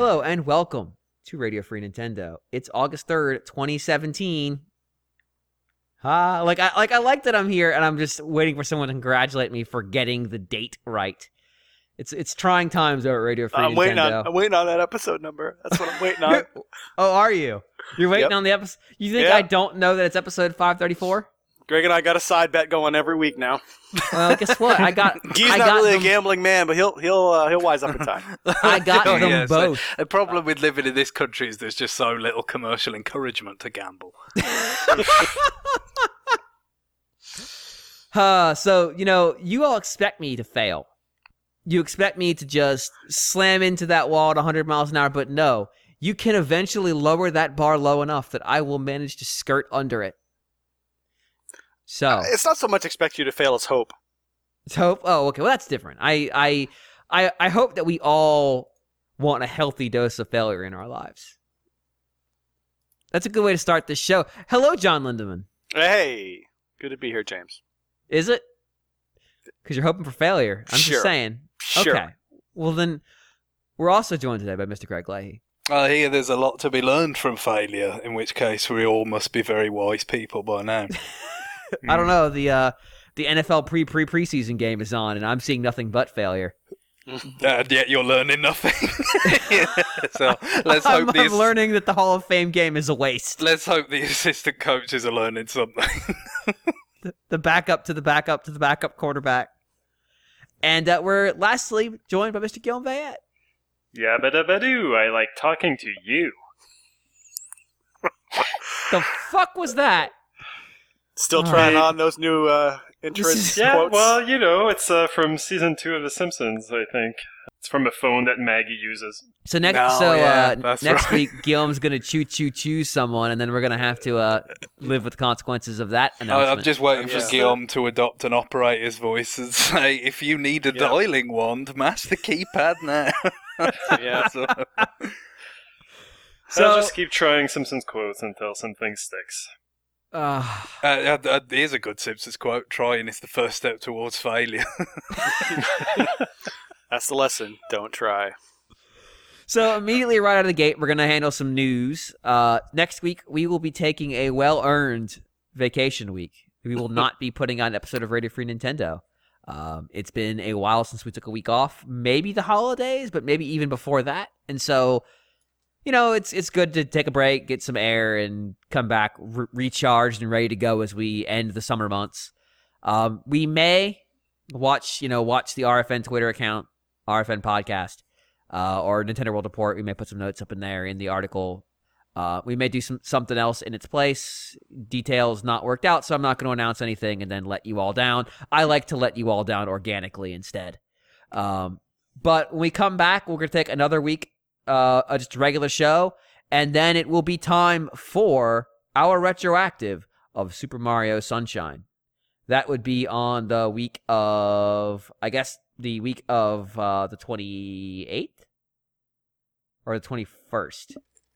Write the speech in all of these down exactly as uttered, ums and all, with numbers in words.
Hello and welcome to Radio Free Nintendo. It's August third, twenty seventeen. Ah, like I like I like that I'm here and I'm just waiting for someone to congratulate me for getting the date right. It's it's trying times over at Radio Free I'm Nintendo. waiting on I'm waiting on that episode number. That's what I'm waiting on. Oh, are you? You're waiting Yep. on the episode. You think Yep. I don't know that it's episode five thirty-four? Greg and I got a side bet going every week now. Well, guess what? I got He's I not got really them, a gambling man, but he'll he'll uh, he'll wise up in time. I got Oh, them yeah, so both. the problem with living in this country is there's just so little commercial encouragement to gamble. Uh, so, you know, you all expect me to fail. You expect me to just slam into that wall at one hundred miles an hour, but no. You can eventually lower that bar low enough that I will manage to skirt under it. So, It's not so much expect you to fail as hope. let's hope. Oh, okay. Well, that's different. I, I, I, I hope that we all want a healthy dose of failure in our lives. That's a good way to start this show. Hello, John Lindemann. Hey, good to be here, James. Is it? Because you're hoping for failure. I'm Sure. just saying. Sure. Okay. Well, then, we're also joined today by Mister Greg Leahy. I hear there's a lot to be learned from failure, in which case we all must be very wise people by now. I don't know. The uh, the N F L pre pre preseason game is on, and I'm seeing nothing but failure. And yet you're learning nothing. Yeah, so let's I'm, hope I'm these. learning that the Hall of Fame game is a waste. Let's hope the assistant coaches are learning something. The, the backup to the backup to the backup quarterback. And uh, we're lastly joined by Mister Guillaume Vayette. Yabba dabba doo, I like talking to you. The fuck was that? Still trying Right. on those new uh, entrance This is- Yeah, quotes. well, you know, it's uh, from season two of The Simpsons, I think. It's from a phone that Maggie uses. So next, No, so yeah, uh, that's next right. week, Guillaume's gonna choo choo choo someone, and then we're gonna have to uh, live with the consequences of that I- announcement. I'm just waiting for Yeah. Guillaume to adopt an operator's voice and say, if you need a Yeah. dialing wand, mash the keypad now. Yeah. So- So- I'll just keep trying Simpsons quotes until something sticks. Uh, Uh, uh, uh, here's a good Simpsons quote. Trying is the first step towards failure. That's the lesson. Don't try. So immediately right out of the gate, we're going to handle some news. Uh, next week, we will be taking a well-earned vacation week. We will not be putting out an episode of Radio Free Nintendo. Um, it's been a while since we took a week off. Maybe the holidays, but maybe even before that. And so, you know, it's it's good to take a break, get some air, and come back re- recharged and ready to go as we end the summer months. Um, we may watch, you know, watch the R F N Twitter account, R F N Podcast. Uh, or Nintendo World Report. We may put some notes up in there in the article. Uh, we may do some something else in its place. Details not worked out, so I'm not going to announce anything and then let you all down. I like to let you all down organically instead. Um, but when we come back, we're going to take another week, uh, of just a regular show, and then it will be time for our retroactive of Super Mario Sunshine. That would be on the week of, I guess, the week of uh, the twenty-eighth or the twenty-first.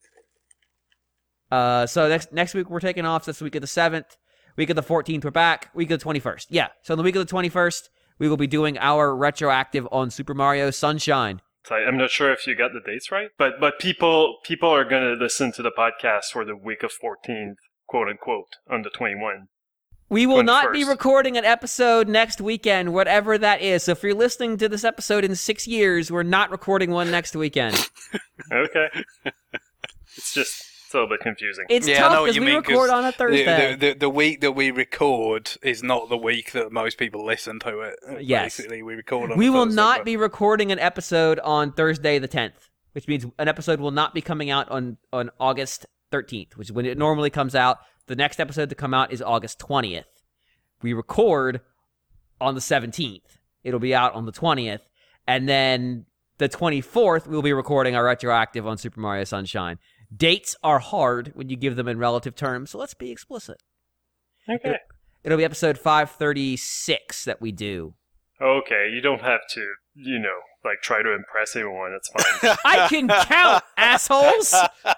Uh, so next next week we're taking off. So that's the week of the seventh. Week of the fourteenth we're back. Week of the twenty-first. Yeah. So on the week of the twenty-first, we will be doing our retroactive on Super Mario Sunshine. So I- I'm not sure if you got the dates right, but but people people are going to listen to the podcast for the week of fourteenth, quote unquote, on the twenty-first. We will not be twenty-first. recording an episode next weekend, whatever that is. So if you're listening to this episode in six years, we're not recording one next weekend. Okay. It's just it's a little bit confusing. It's Yeah, I know tough what because you we mean, record 'cause on a Thursday. The, the, the, the week that we record is not the week that most people listen to it. Yes. Basically, we record on We a will Thursday, not but- be recording an episode on Thursday the tenth, which means an episode will not be coming out on, on August thirteenth, which is when it normally comes out. The next episode to come out is August twentieth. We record on the seventeenth. It'll be out on the twentieth. And then the twenty-fourth, we'll be recording our retroactive on Super Mario Sunshine. Dates are hard when you give them in relative terms, so let's be explicit. Okay. It'll be episode five thirty-six that we do. Okay, you don't have to, you know, like try to impress everyone. It's fine. I can count, assholes!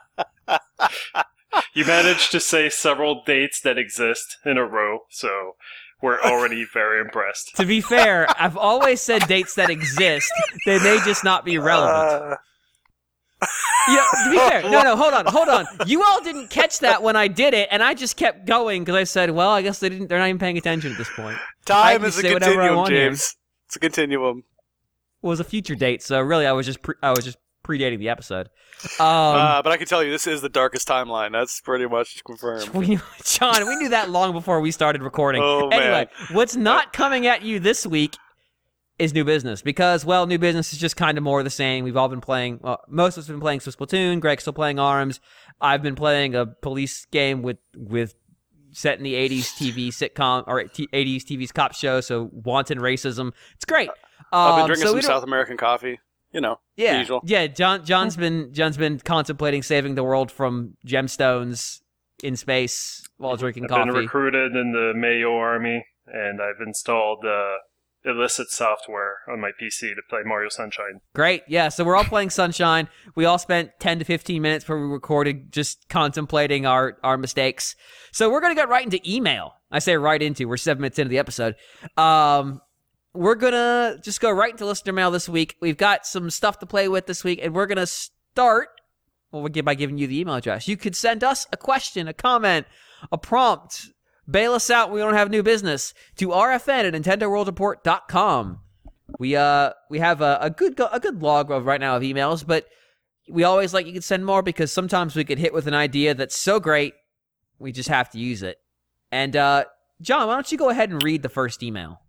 You managed to say several dates that exist in a row, so we're already very impressed. To be fair, I've always said dates that exist. They may just not be relevant. Uh, Yeah, to be fair, no, no, hold on, hold on. You all didn't catch that when I did it, and I just kept going because I said, "Well, I guess they didn't. They're not even paying attention at this point." Time I is a say whatever I continuum, want here. James. It's a continuum. It was a future date, so really, I was just pre- I was just predating the episode. Um, uh, but I can tell you, this is the darkest timeline. That's pretty much confirmed. we knew, John, we knew that long before we started recording. Oh, man. Anyway, what's not coming at you this week is new business because, well, new business is just kind of more of the same. We've all been playing. Well, most of us have been playing Swiss Platoon. Greg's still playing ARMS. I've been playing a police game with with set in the eighties T V sitcom or t- eighties T V's cop show. So wanton racism. It's great. I've been Um, drinking so some we don't- South American coffee. You know, the Yeah, usual. yeah. John, John's been John's been contemplating saving the world from gemstones in space while drinking I've coffee. been recruited in the Mayo Army, and I've installed uh, illicit software on my P C to play Mario Sunshine. Great, yeah. So we're all playing Sunshine. We all spent ten to fifteen minutes before we recorded just contemplating our our mistakes. So we're gonna get right into email. I say right into. We're seven minutes into the episode. Um. We're going to just go right into listener mail this week. We've got some stuff to play with this week, and we're going to start well, we'll get by giving you the email address. You could send us a question, a comment, a prompt, bail us out when we don't have new business to R F N at Nintendo World Report dot com. We uh we have a, a good a good log of right now of emails, but we always like you could send more because sometimes we get hit with an idea that's so great we just have to use it. And uh, John, why don't you go ahead and read the first email?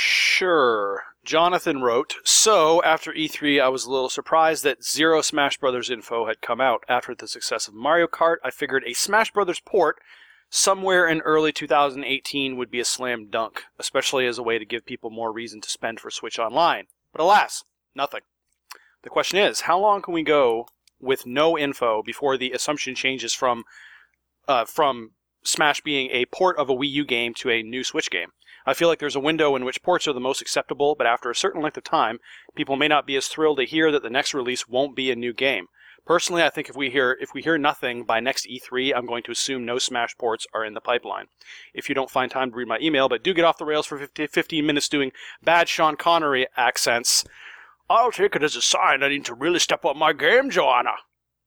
Sure. Jonathan wrote, so after E three, I was a little surprised that zero Smash Brothers info had come out. After the success of Mario Kart, I figured a Smash Brothers port somewhere in early two thousand eighteen would be a slam dunk, especially as a way to give people more reason to spend for Switch Online. But alas, nothing. The question is, how long can we go with no info before the assumption changes from uh, from Smash being a port of a Wii U game to a new Switch game? I feel like there's a window in which ports are the most acceptable, but after a certain length of time, people may not be as thrilled to hear that the next release won't be a new game. Personally, I think if we hear if we hear nothing by next E three, I'm going to assume no Smash ports are in the pipeline. If you don't find time to read my email, but do get off the rails for fifteen minutes doing bad Sean Connery accents, I'll take it as a sign I need to really step up my game, Joanna.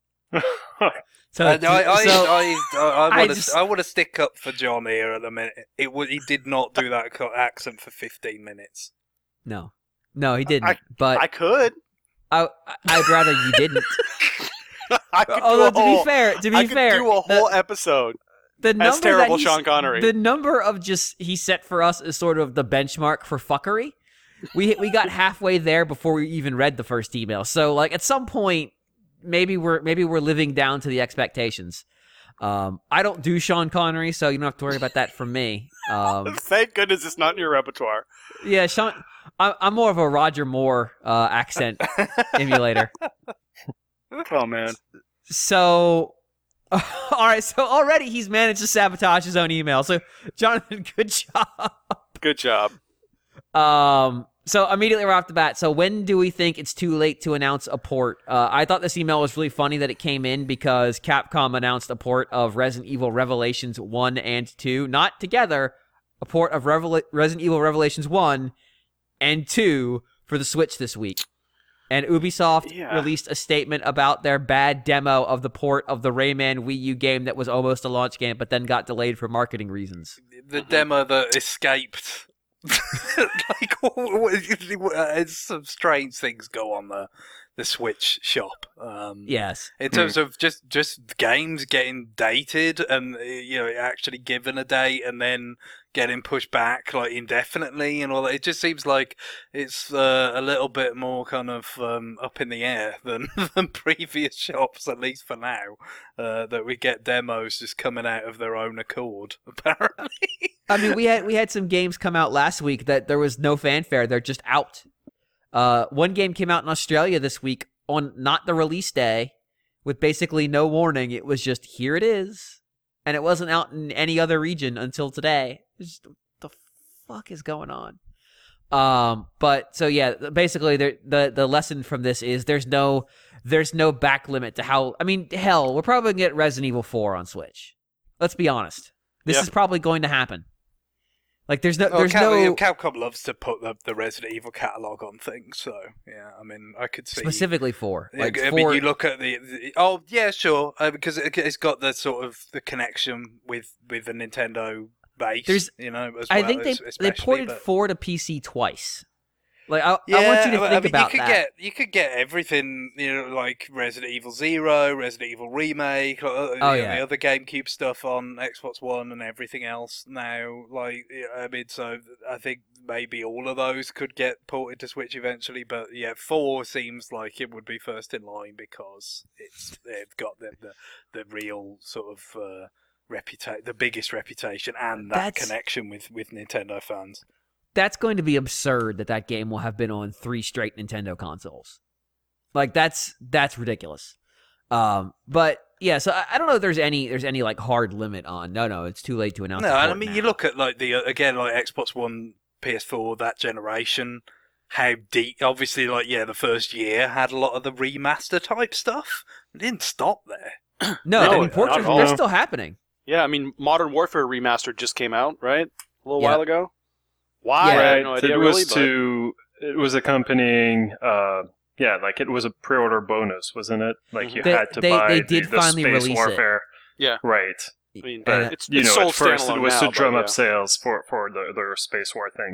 So, Uh, no, I, I, so I, I, I I want to, just- I want to stick up for John here at the minute. It was, he did not do that co- accent for fifteen minutes. no, no, he didn't. I- but I could. I, I'd rather you didn't. I could Although do a to whole, be fair, to be I could fair, do a the- whole episode. the number That's terrible, that he's- Sean Connery. The number of just he set for us is sort of the benchmark for fuckery. We we got halfway there before we even read the first email. So like at some point, maybe we're maybe we're living down to the expectations. Um, I don't do Sean Connery, so you don't have to worry about that from me. Um, Thank goodness it's not in your repertoire. yeah, Sean, I, I'm more of a Roger Moore uh, accent emulator. Oh, man. So, all right. So already he's managed to sabotage his own email. So, Jonathan, good job. Good job. Um. So immediately right off the bat. So when do we think it's too late to announce a port? Uh, I thought this email was really funny that it came in because Capcom announced a port of Resident Evil Revelations one and two, not together. A port of Revel- Resident Evil Revelations one and two for the Switch this week. And Ubisoft Yeah. released a statement about their bad demo of the port of the Rayman Wii U game that was almost a launch game, but then got delayed for marketing reasons. The demo that escaped. like, it's some strange things go on the the Switch shop. Um, Yes. In terms of just, just games getting dated and, uh, you know, actually given a date and then getting pushed back like indefinitely and all that. It just seems like it's uh, a little bit more kind of um, up in the air than, than previous shops, at least for now, uh, that we get demos just coming out of their own accord, apparently. I mean, we had we had some games come out last week that there was no fanfare. They're just out. Uh, one game came out in Australia this week on not the release day, with basically no warning. It was just here it is, and it wasn't out in any other region until today. It's just, what the fuck is going on? Um, but so yeah, basically the the the lesson from this is there's no there's no back limit to how. I mean, hell, we're probably gonna get Resident Evil four on Switch. Let's be honest. This Yeah. is probably going to happen. Like there's no Oh, there's Cal- no Capcom loves to put the, the Resident Evil catalog on things, so yeah, I mean, I could see specifically for Yeah, like I for, mean, you look at the, the oh yeah, sure, uh, because it, it's got the sort of the connection with with the Nintendo base. There's- you know, as I well, think they es- they especially, ported but- four to P C twice. Like I, Yeah, I want you to I think mean, about you could that. get you could get everything, you know, like Resident Evil Zero, Resident Evil Remake, uh, Oh, you know, yeah. the other GameCube stuff on Xbox One and everything else now. Like, yeah, I mean, so I think maybe all of those could get ported to Switch eventually, but yeah, four seems like it would be first in line because it's they've got the the, the real sort of uh, reputation, the biggest reputation, and that That's- connection with with Nintendo fans. That's going to be absurd that that game will have been on three straight Nintendo consoles. Like that's that's ridiculous. Um, but yeah, so I, I don't know if there's any there's any like hard limit on. No, no, it's too late to announce. No, the and I port mean, now. you look at like the uh, again like Xbox One, P S four, that generation. How deep? Obviously, like yeah, the first year had a lot of the remaster type stuff. It didn't stop there. No, No, I mean ports not are, at all. they're still happening. Yeah, I mean, Modern Warfare Remastered just came out, right? A little Yeah. while ago. Why? Yeah. I Right. have no idea, it really. was But to it was accompanying uh yeah, like it was a pre-order bonus, wasn't it? Like you They- had to they- buy they the, did the finally Space release it. Warfare. Yeah. Right. I mean, And, it's, You it's know, sold at first it standalone was now, to but drum yeah. up sales for for the their Space War thing.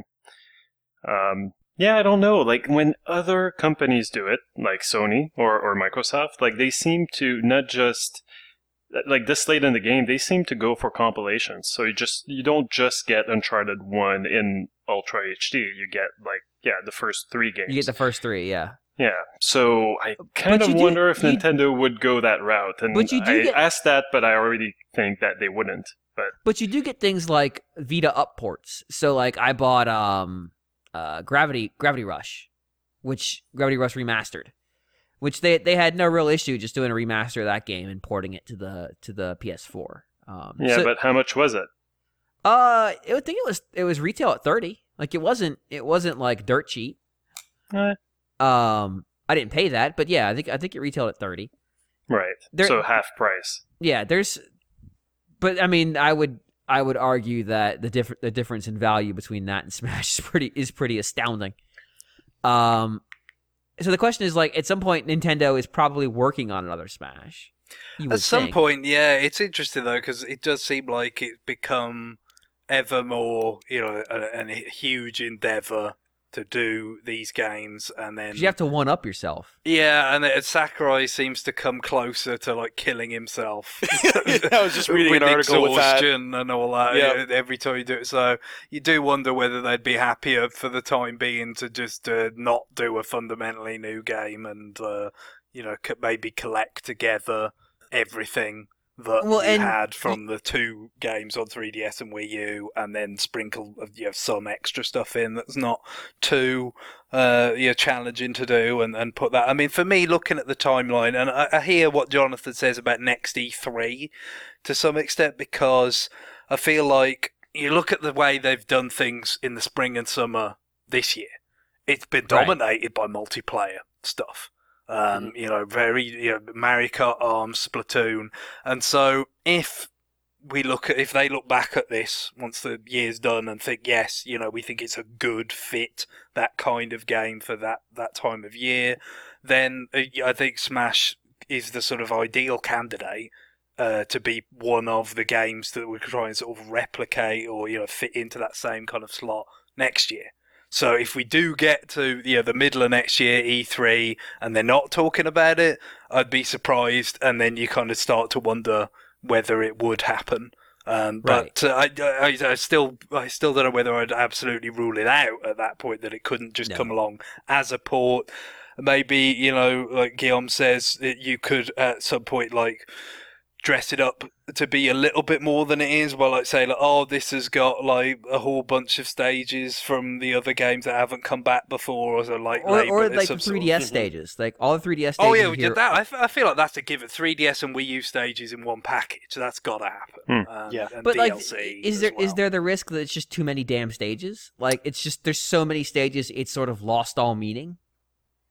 Um yeah, I don't know. Like when other companies do it, like Sony or, or Microsoft, like they seem to not just like this late in the game, they seem to go for compilations. So you just you don't just get Uncharted one in Ultra H D. You get like yeah, the first three games. You get the first three, yeah. Yeah. So I kind But of you do- wonder if you- Nintendo would go that route. And But you do I get- asked that, but I already think that they wouldn't. But But you do get things like Vita up ports. So like I bought um uh Gravity Gravity Rush, which Gravity Rush remastered, which they they had no real issue just doing a remaster of that game and porting it to the to the P S four. Um, yeah, so- but how much was it? uh, I would think it was it was retail at thirty. Like it wasn't it wasn't like dirt cheap. Eh, Um, I didn't pay that, but yeah, I think I think it retailed at thirty. right. There- So half price. Yeah, there's, but I mean, I would I would argue that the different the difference in value between that and Smash is pretty is pretty astounding. Um, so the question is like, at some point, Nintendo is probably working on another Smash. You would At some think. point, yeah, it's interesting though because it does seem like it's become ever more, you know, a, a huge endeavor to do these games, and then 'Cause you have to one up yourself. yeah, and then Sakurai seems to come closer to like killing himself. I was just reading with an article with that. exhaustion and all that. Yeah. Every time you do it, so you do wonder whether they'd be happier for the time being to just uh, not do a fundamentally new game and uh, you know co- maybe collect together everything that Well, you and had from the two games on three D S and Wii U, and then sprinkle uh, you know, some extra stuff in that's not too uh, you know, challenging to do, and, and put that. I mean, for me, looking at the timeline, and I, I hear what Jonathan says about next E three to some extent, because I feel like you look at the way they've done things in the spring and summer this year, it's been Right. dominated by multiplayer stuff. Um, you know, very you know, Mario Kart, Arms, Splatoon, and so if we look at if they look back at this once the year's done and think yes, you know, we think it's a good fit, that kind of game for that that time of year, then uh, I think Smash is the sort of ideal candidate uh, to be one of the games that we could try and sort of replicate or you know fit into that same kind of slot next year. So if we do get to you know, the middle of next year, E three, and they're not talking about it, I'd be surprised, and then you kind of start to wonder whether it would happen. Um, but uh, I, I, I still, I still don't know whether I'd absolutely rule it out at that point that it couldn't just No. come along as a port. Maybe you know, like Guillaume says, that you could at some point like dress it up to be a little bit more than it is. Well, like say, like, oh, this has got like a whole bunch of stages from the other games that haven't come back before, or so like, Or, label or it like some the sort of- three D S stages, like all the three D S stages. Oh yeah, we here- did that. I, f- I feel like that's a given. three D S and Wii U stages in one package. That's got to happen. Hmm. Um, Yeah. and But D like, L C is as there is well. there the risk that it's just too many damn stages? Like it's just there's so many stages, it's sort of lost all meaning.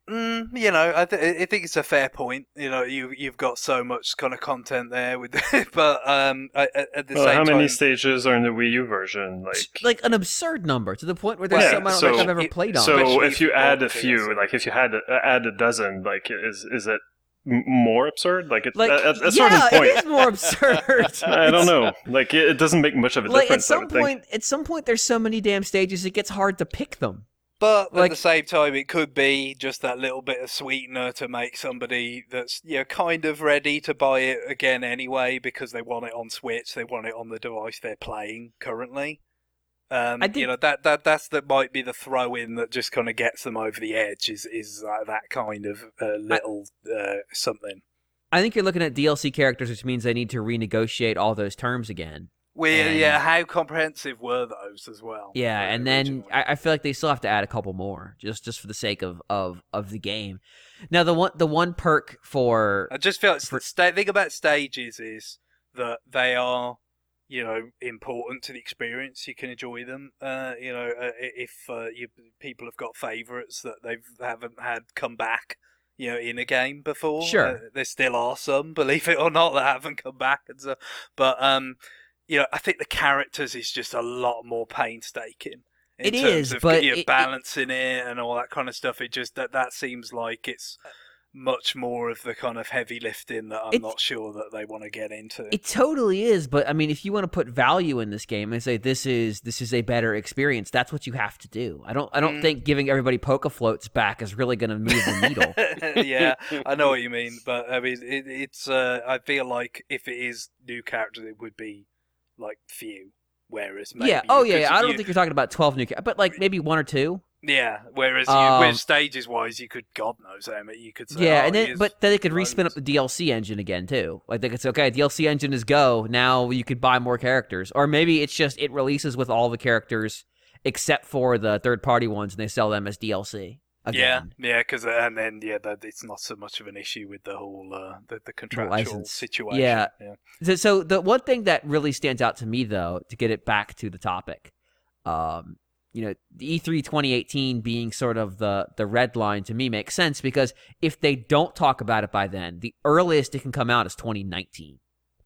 Mm, you know, I, th- I think it's a fair point. You know, you you've got so much kind of content there with, but um, I, at the Well, same how many time, stages are in the Wii U version? Like, Like an absurd number to the point where there's Well, some I don't so- think I've ever it- played on. so Especially if you for add a D L C. few, like if you had a, add a dozen, like is is it m- more absurd? Like it's Like, at, at a yeah, certain point. it is more absurd. I don't know. Like it, it doesn't make much of a Like at difference. I some would think. point, at some point, there's so many damn stages, it gets hard to pick them. But Like- at the same time, it could be just that little bit of sweetener to make somebody that's you know kind of ready to buy it again anyway because they want it on Switch, they want it on the device they're playing currently. Um, I did- You know that that that's that might be the throw in that just kind of gets them over the edge. Is is uh, that kind of uh, little uh, something. I think you're looking at D L C characters, which means they need to renegotiate all those terms again. Well, And- yeah, how comprehensive were those as well? Yeah, uh, and then originally? I, I feel like they still have to add a couple more, just just for the sake of, of, of the game. Now, the one the one perk for I just feel like for- the sta- thing about stages is that they are, you know, important to the experience. You can enjoy them. Uh, you know, uh, if uh, you people have got favourites that they haven't had come back, you know, in a game before. Sure. uh, there still are some, believe it or not, that haven't come back and so. But um, you know, I think the characters is just a lot more painstaking. In It terms is, of but you know, it- it- balancing it and all that kind of stuff. It just that that seems like it's much more of the kind of heavy lifting that I'm It's- not sure that they want to get into. It totally is, but I mean, if you want to put value in this game and say this is this is a better experience, that's what you have to do. I don't I don't Mm. think giving everybody Poke Floats back is really going to move the needle. Yeah, I know what you mean, but I mean, it, it's. Uh, I feel like if it is new characters, it would be like few. Whereas maybe yeah. Oh you yeah. could- yeah. I don't you- think you're talking about twelve new, ca- but like maybe one or two. Yeah, whereas you, Um, with stages wise, you could God knows how many you could say. Yeah, oh, and then here's but then they could respin up loads. the D L C engine again too. Like they could say, okay, D L C engine is go. Now you could buy more characters, or maybe it's just it releases with all the characters except for the third party ones, and they sell them as D L C again. Yeah, yeah, because and then yeah, that it's not so much of an issue with the whole uh, the the contractual license. situation. Yeah. yeah. So, so the one thing that really stands out to me, though, to get it back to the topic, um, you know, the E three twenty eighteen being sort of the the red line to me makes sense because if they don't talk about it by then, the earliest it can come out is twenty nineteen,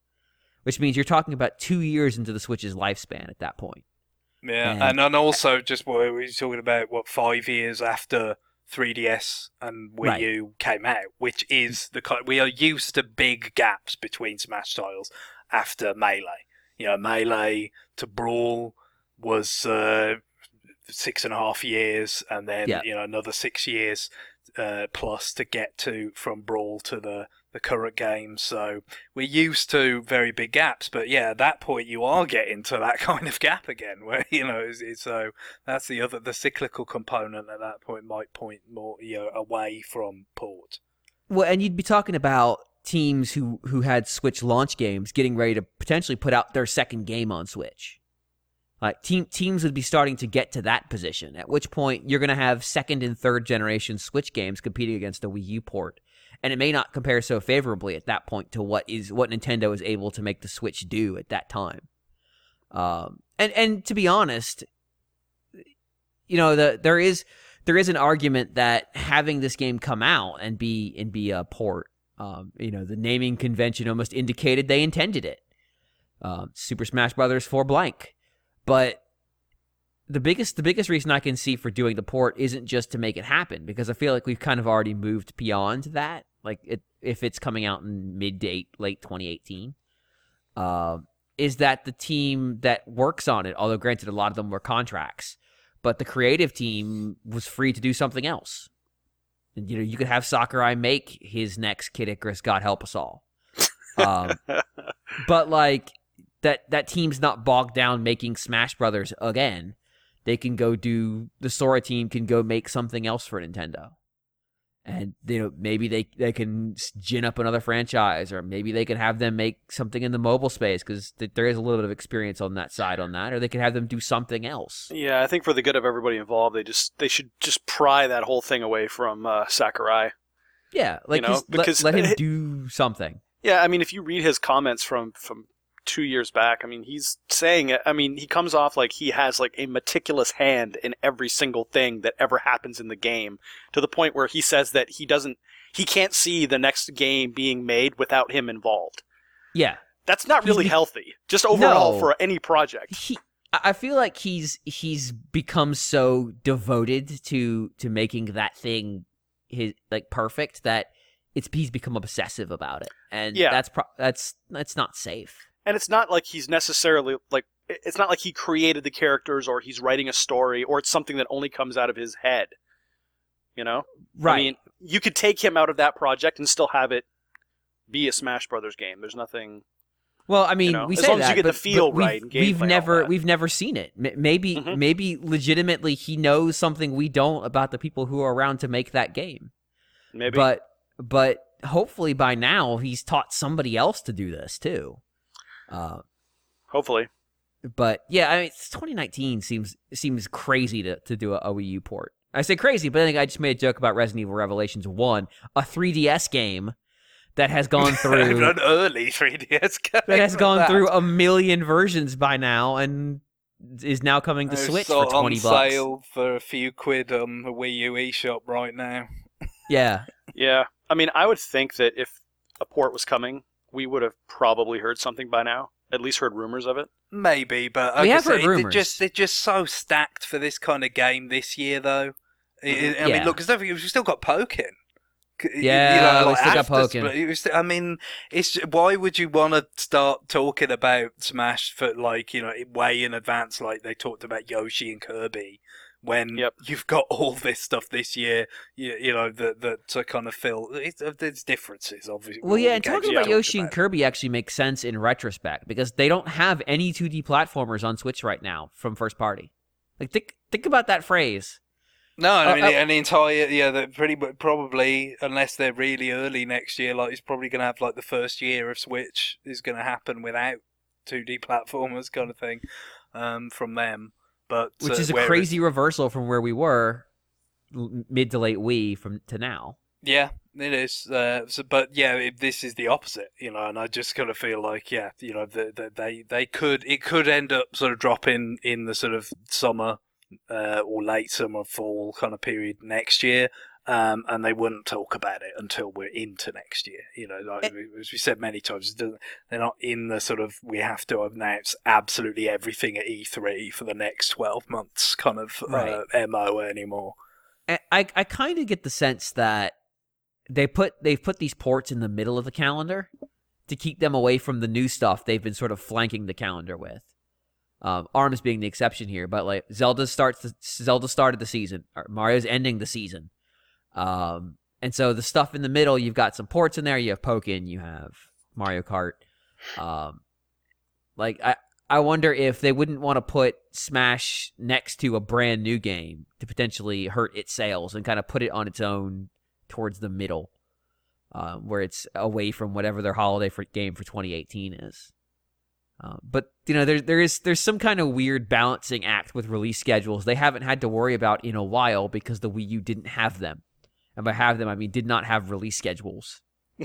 which means you're talking about two years into the Switch's lifespan at that point. Yeah, And- and, and also just what we were talking about, what five years after three D S and Wii Right. U came out, which is the kind we are used to big gaps between Smash titles after Melee. You know, Melee to Brawl was uh, six and a half years, and then Yeah. you know another six years uh, plus to get to from Brawl to the the current game. So we're used to very big gaps, but yeah, at that point you are getting to that kind of gap again, where you know, it's, it's, so that's the other the cyclical component at that point might point more you know away from port. Well, and you'd be talking about teams who who had Switch launch games getting ready to potentially put out their second game on Switch. Like team teams would be starting to get to that position, at which point you're going to have second and third generation Switch games competing against the Wii U port, and it may not compare so favorably at that point to what is what Nintendo is able to make the Switch do at that time. Um, and and to be honest, you know, the there is there is an argument that having this game come out and be and be a port, um, you know, the naming convention almost indicated they intended it. Um, Super Smash Brothers for blank. But the biggest the biggest reason I can see for doing the port isn't just to make it happen, because I feel like we've kind of already moved beyond that. Like it, if it's coming out in mid date late twenty eighteen, uh, is that the team that works on it? Although granted, a lot of them were contracts, but the creative team was free to do something else. And, you know, you could have Sakurai make his next Kid Icarus, God help us all. Um, but like. That that team's not bogged down making Smash Brothers again. They can go do the Sora team can go make something else for Nintendo, and you know maybe they they can gin up another franchise, or maybe they can have them make something in the mobile space because th- there is a little bit of experience on that side on that, or they can have them do something else. Yeah, I think for the good of everybody involved, they just they should just pry that whole thing away from uh, Sakurai. Yeah, like You know, just let- because- let, him do something. Yeah, I mean, if you read his comments from from two years back. I mean, he's saying it. I mean, he comes off like he has like a meticulous hand in every single thing that ever happens in the game, to the point where he says that he doesn't, he can't see the next game being made without him involved. Yeah. That's not really He's- healthy, just overall No. for any project. He, I feel like he's he's become so devoted to to making that thing his like perfect that it's he's become obsessive about it, and Yeah. that's pro- that's that's not safe. And it's not like he's necessarily like, it's not like he created the characters or he's writing a story or it's something that only comes out of his head. You know? Right. I mean, you could take him out of that project and still have it be a Smash Brothers game. There's nothing. Well, I mean, You know, we as say long as that, you get the but, feel but we've, right and gameplay we've and all never that. we've never seen it. M- Maybe Mhm. maybe legitimately he knows something we don't about the people who are around to make that game. Maybe. But but hopefully by now he's taught somebody else to do this too. Uh, Hopefully. but yeah, I mean, it's twenty nineteen seems seems crazy to, to do a, a Wii U port. I say crazy, but I think I just made a joke about Resident Evil Revelations one, a three D S game that has gone through an early three D S game. that has gone that. through a million versions by now and is now coming to It's Switch sort for of twenty on bucks. sale for a few quid on the Wii U eShop right now. Yeah. Yeah. I mean, I would think that if a port was coming, we would have probably heard something by now. At least heard rumors of it. Maybe, but We like have I heard say, rumours. They're just, they're just so stacked for this kind of game this year, though. I- I, I Yeah. mean, look, because don't forget, we've still got Pokken. C- you- Yeah, you know, we like still got after Pokken. Spl- it was- I mean, it's why would you want to start talking about Smash for like you know way in advance, like they talked about Yoshi and Kirby, when Yep. you've got all this stuff this year, you, you know that that to kind of fill. It's, there's differences, obviously. Well, with yeah, all and the games talking we about talked Yoshi and about. Kirby actually makes sense in retrospect because they don't have any two D platformers on Switch right now from first party. Like, think think about that phrase. No, I Uh, mean, uh, an entire yeah, they're pretty mu- probably unless they're really early next year, like it's probably going to have like the first year of Switch is going to happen without two D platformers kind of thing um, from them. But Which uh, is a whereas- crazy reversal from where we were l- mid to late Wii from to now. Yeah, it is. Uh, so, but yeah, it, this is the opposite, you know. And I just kind of feel like, yeah, you know, that the, they they could it could end up sort of dropping in the sort of summer uh, or late summer, fall kind of period next year. Um, and they wouldn't talk about it until we're into next year. You know, like, as we said many times, it doesn't- they're not in the sort of we have to announce absolutely everything at E three for the next twelve months kind of uh, Right. M O anymore. I I, I kind of get the sense that they put they've put these ports in the middle of the calendar to keep them away from the new stuff they've been sort of flanking the calendar with. Um, ARMS being the exception here, but like Zelda starts the, Zelda started the season, or Mario's ending the season, um, and so the stuff in the middle, you've got some ports in there. You have Pokken, you have Mario Kart. Um, like I, I wonder if they wouldn't want to put Smash next to a brand new game to potentially hurt its sales and kind of put it on its own towards the middle, uh, where it's away from whatever their holiday for game for twenty eighteen is. Uh, but you know, there there is there's some kind of weird balancing act with release schedules they haven't had to worry about in a while because the Wii U didn't have them, and by have them I mean did not have release schedules.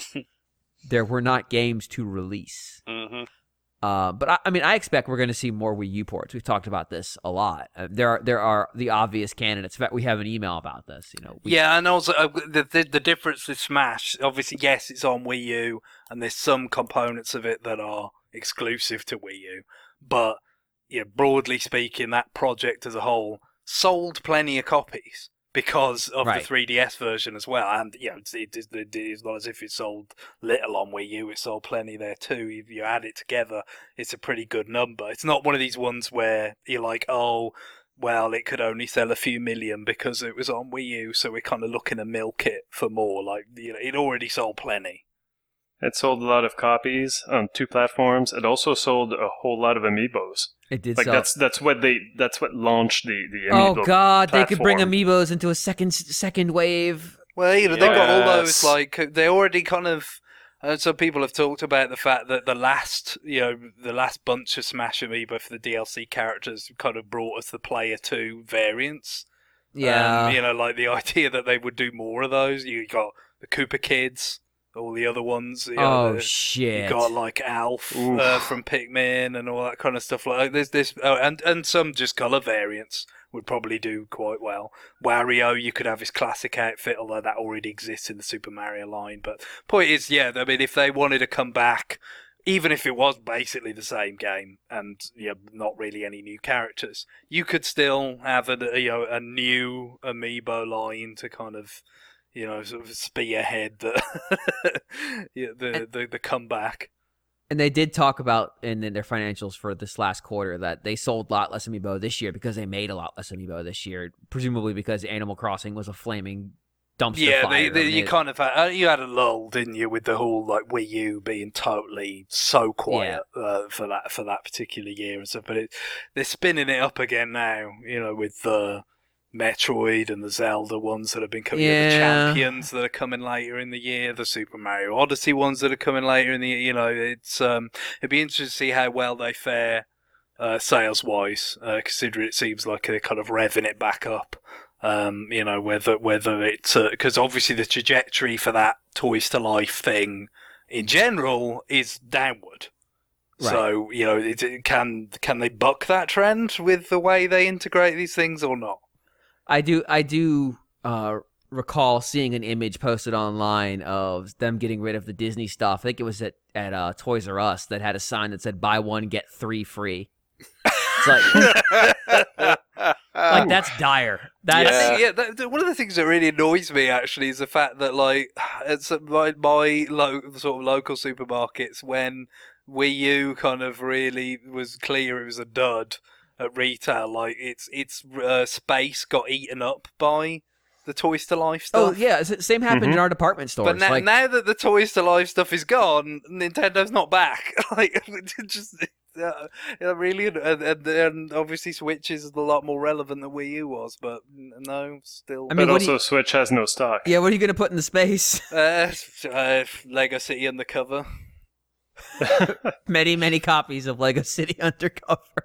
There were not games to release. Mm-hmm. Uh, but I, I mean, I expect we're going to see more Wii U ports. We've talked about this a lot. Uh, there are there are the obvious candidates. In fact, we have an email about this. You know, we, Yeah, and also uh, the, the the difference with Smash, obviously, yes, it's on Wii U, and there's some components of it that are exclusive to Wii U, but yeah, broadly speaking, that project as a whole sold plenty of copies because of Right. the three D S version as well, and you know, it's, it, it, it is not as if it sold little on Wii U; it sold plenty there too. If you add it together, it's a pretty good number. It's not one of these ones where you're like, oh. Well, it could only sell a few million because it was on Wii U, so we're kind of looking to milk it for more. Like, you know, it already sold plenty. It sold a lot of copies on two platforms. It also sold a whole lot of amiibos. it did Like sell. that's that's what they that's what launched the the Oh amiibo. God, they could bring platform. amiibos into a second second wave. Well, you know, they've got all those, Yes. like, they already kind of. Uh, some people have talked about the fact that the last, you know, the last bunch of Smash Amiibo for the D L C characters kind of brought us the Player two variants. Yeah, Um, you know, like the idea that they would do more of those. You got the Koopa Kids, all the other ones. You know, Oh the, shit! You got like Alf Oof. uh, from Pikmin and all that kind of stuff. Like there's this, oh, and and some just color variants would probably do quite well. Wario, you could have his classic outfit, although that already exists in the Super Mario line. But point is, yeah, I mean, if they wanted to come back, even if it was basically the same game and you know, not really any new characters, you could still have a you know a new amiibo line to kind of you know sort of spearhead the yeah, the, the the comeback. And they did talk about in, in their financials for this last quarter that they sold a lot less amiibo this year because they made a lot less amiibo this year, presumably because Animal Crossing was a flaming dumpster yeah, fire. they, they, you it, kind of had, you had a lull, didn't you, with the whole like Wii U being totally so quiet Yeah. uh, for that for that particular year and stuff. But it, they're spinning it up again now, you know, with the Metroid and the Zelda ones that have been coming, Yeah. the Champions that are coming later in the year, the Super Mario Odyssey ones that are coming later in the year. You know, it's um, it'd be interesting to see how well they fare uh, sales wise, uh, considering it seems like they're kind of revving it back up. Um, you know, whether whether it's because uh, obviously the trajectory for that Toys to Life thing in general is downward. Right. So you know, it, it can can they buck that trend with the way they integrate these things or not? I do. I do uh, recall seeing an image posted online of them getting rid of the Disney stuff. I think it was at at uh, Toys R Us that had a sign that said "Buy one get three free." It's like, like that's dire. That's I think, yeah, that, that- one of the things that really annoys me actually is the fact that like it's my my lo- sort of local supermarkets when Wii U kind of really was clear it was a dud at retail. Like its its uh, space got eaten up by the Toys to Life stuff. Oh yeah, it's- same happened Mhm. in our department stores. But now, like, now that the Toys to Life stuff is gone, Nintendo's not back. Like, it just uh, yeah, really, and, and, and obviously Switch is a lot more relevant than Wii U was. But no, still. I mean, but what do also you- Switch has no stock. yeah, what are you gonna put in the space? uh, uh, Lego City Undercover. many many copies of Lego City Undercover.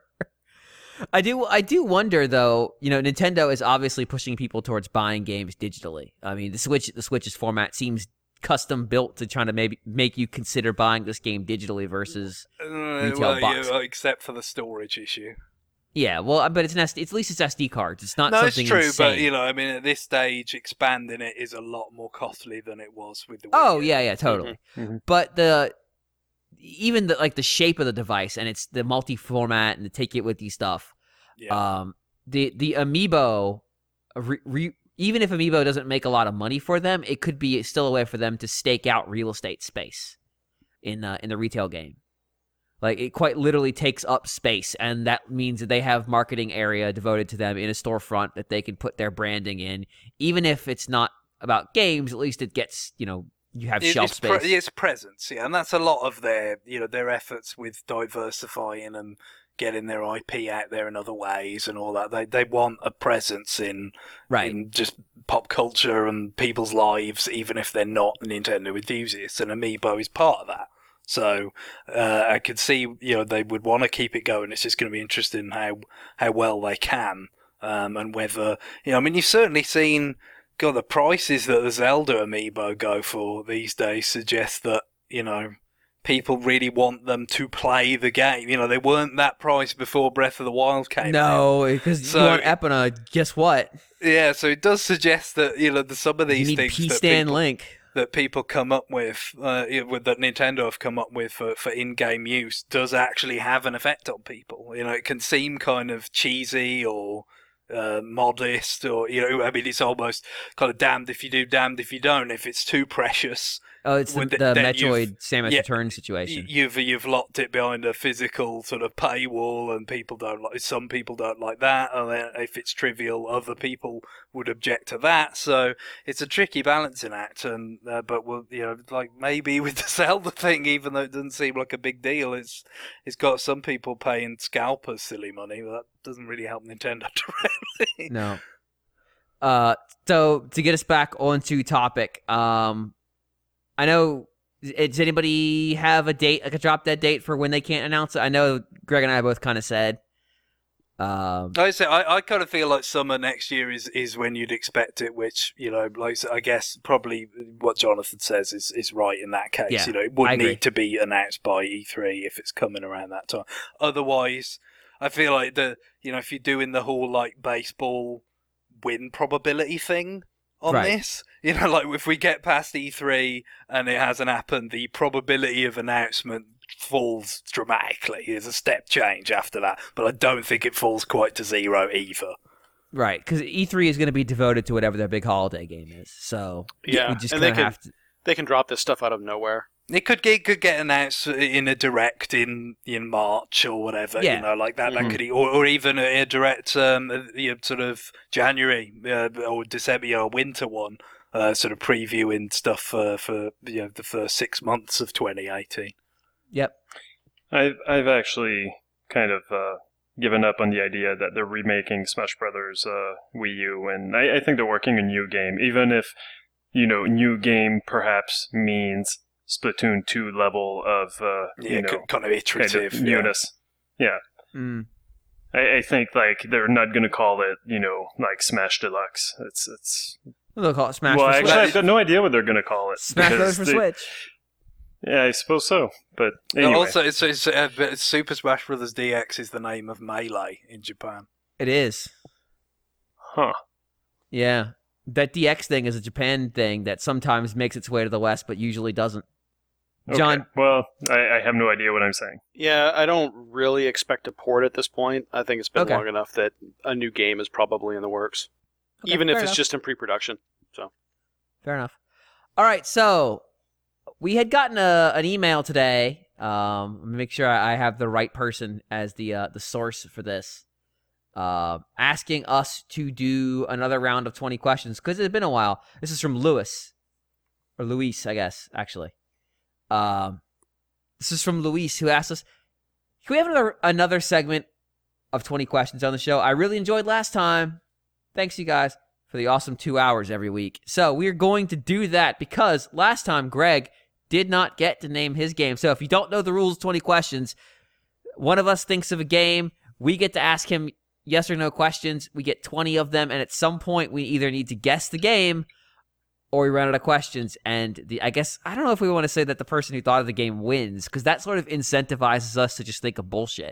I do I do wonder though, you know, Nintendo is obviously pushing people towards buying games digitally. I mean, the Switch the Switch's format seems custom built to try to maybe make you consider buying this game digitally versus Uh, Retail well, box. yeah, except for the storage issue. yeah, well, but it's an S D, at least it's S D cards. It's not No, it's something true, insane. but you know, I mean, at this stage, expanding it is a lot more costly than it was with the. Wii Oh U. yeah, yeah, totally. Mhm. But the even the like the shape of the device and it's the multi-format and the take it with you stuff. Yeah. Um, the the amiibo, re, re, even if amiibo doesn't make a lot of money for them, it could be still a way for them to stake out real estate space in uh, in the retail game. Like it quite literally takes up space, and that means that they have marketing area devoted to them in a storefront that they can put their branding in, even if it's not about games. At least it gets, you know, you have It- shelf it's pre- space. it's presence, yeah, and that's a lot of their, you know, their efforts with diversifying and getting their I P out there in other ways and all that. They they want a presence in Right. in just pop culture and people's lives, even if they're not Nintendo enthusiasts. And Amiibo is part of that. So uh, I could see, you know, they would want to keep it going. It's just going to be interesting how how well they can, um, and whether, you know, I mean, you've certainly seen, God, the prices that the Zelda Amiibo go for these days suggest that, you know, people really want them to play the game. You know, they weren't that price before Breath of the Wild came out. No, because So- you want Epona. Guess what? Yeah, so it does suggest that, you know, the, some of You these need things P that stand people, link. that people come up with, uh, you know, that Nintendo have come up with for, for in-game use does actually have an effect on people. You know, it can seem kind of cheesy or uh, modest, or, you know, I mean, it's almost kind of damned if you do, damned if you don't. If it's too precious, Oh, it's the, With the the- then you've- Metroid Samus yeah, Return y- situation. you've you've locked it behind a physical sort of paywall, and people don't like. Some people don't like that, and then if it's trivial, other people would object to that. So it's a tricky balancing act, and uh, but we'll, you know, like maybe with the Zelda thing, even though it doesn't seem like a big deal, it's it's got some people paying scalpers silly money, but that doesn't really help Nintendo directly. No. Uh, so to get us back onto topic, um, I know. Does anybody have a date, like a drop dead date for when they can't announce it? I know Greg and I both kind of said Um, I say I, I kind of feel like summer next year is, is when you'd expect it, which you know, like I guess probably what Jonathan says is, is right in that case. Yeah, you know, it I would agree. need to be announced by E three if it's coming around that time. Otherwise, I feel like the you know if you're doing the whole like baseball win probability thing on Right. this, you know, like if we get past E three and it hasn't happened, the probability of announcement falls dramatically. There's a step change after that, but I don't think it falls quite to zero either. right, because E three is going to be devoted to whatever their big holiday game is. So Yeah, we just and kind they of can have to. they can drop this stuff out of nowhere. It could get could get announced in a direct in, in March or whatever, Yeah. you know, like that. Mhm. That could, or, or even a direct, um, you know, sort of January uh, or December, you know, winter one, uh, sort of previewing stuff for, for you know the first six months of twenty eighteen. Yep. I've I've actually kind of uh, given up on the idea that they're remaking Smash Brothers uh, Wii U, and I, I think they're working a new game, even if you know new game perhaps means Splatoon two level of uh, Yeah, you know kind of kind iterative. of yeah. newness. Yeah, Mm. I, I think like they're not going to call it you know like Smash Deluxe. It's it's They'll call it Smash well for actually Switch. I've got no idea what they're going to call it. Smash because Bros. for they- Switch. Yeah, I suppose so. But Yeah, anyway, Also, it's, it's uh, but Super Smash Bros. D X is the name of Melee in Japan. It is. huh? Yeah. That D X thing is a Japan thing that sometimes makes its way to the West, but usually doesn't. Okay. John, Well, I, I have no idea what I'm saying. Yeah, I don't really expect a port at this point. I think it's been Okay. long enough that a new game is probably in the works, Okay, even if fair it's enough. just in pre-production. Fair enough. All right, so we had gotten a, an email today. Um, let me make sure I I have the right person as the uh, the source for this. Uh, asking us to do another round of twenty questions because it's been a while. This is from Lewis, or Luis, I guess, actually. Um, this is from Luis, who asked us, can we have another another segment of twenty questions on the show? I really enjoyed last time. Thanks, you guys, for the awesome two hours every week. So we're going to do that because last time Greg did not get to name his game. So if you don't know the rules of twenty questions, one of us thinks of a game. We get to ask him yes or no questions. We get twenty of them, and at some point we either need to guess the game or we run out of questions. And the I guess, I don't know if we want to say that the person who thought of the game wins, because that sort of incentivizes us to just think of bullshit.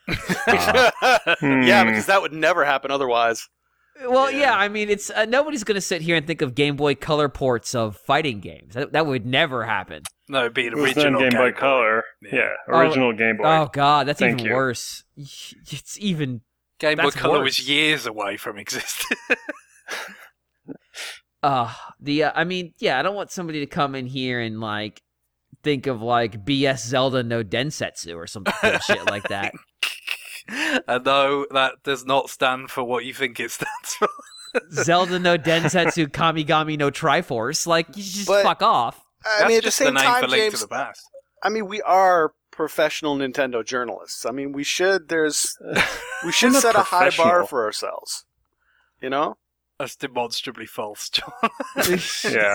Uh, Yeah, Hmm. because that would never happen otherwise. Well, yeah. Yeah. I mean, it's uh, nobody's going to sit here and think of Game Boy Color ports of fighting games. That, that would never happen. No, it'd be an It was then original Game Boy Boy. Color. Yeah. Yeah, Oh, original Game Boy. Oh God, that's Thank even you. worse. It's even. Game Boy That's Color worse. was years away from existing. Uh, the uh, I mean, yeah, I don't want somebody to come in here and like think of like B S Zelda no Densetsu or some bullshit like that. And no, that does not stand for what you think it stands for. Zelda no Densetsu Kamigami no Triforce. Like, you just But- fuck off. I That's mean, at the just same the name time, for Link James. to the Past. I mean, we are professional Nintendo journalists. I mean, we should. There's. We should not set a high bar professional. for ourselves. You know. That's demonstrably false, John. Yeah.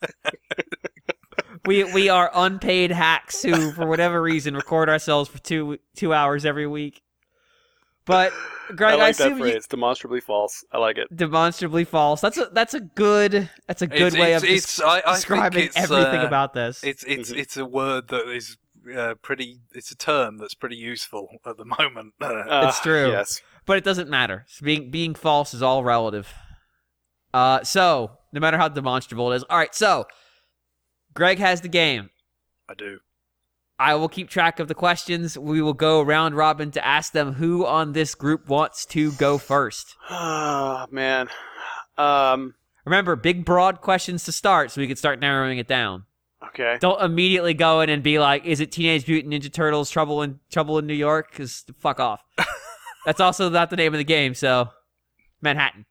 We we are unpaid hacks who, for whatever reason, record ourselves for two two hours every week. But Greg, I I, like that assume you, phrase. Demonstrably false. I like it. demonstrably false. That's a that's a good that's a good It's- way it's- of it's- des- I- I think describing it's, everything uh, about this. It's it's Mhm. it's a word that is uh, pretty. It's a term that's pretty useful at the moment. Uh, Uh, It's true. Yes. But it doesn't matter. So being being false is all relative. Uh, so no matter how demonstrable it is. All right. So Greg has the game. I do. I will keep track of the questions. We will go round robin to ask them who on this group wants to go first. Oh man. Um. Remember, big broad questions to start, so we can start narrowing it down. Okay. Don't immediately go in and be like, "Is it Teenage Mutant Ninja Turtles: Trouble in Trouble in New York?" Because fuck off. That's also not the name of the game. So, Manhattan.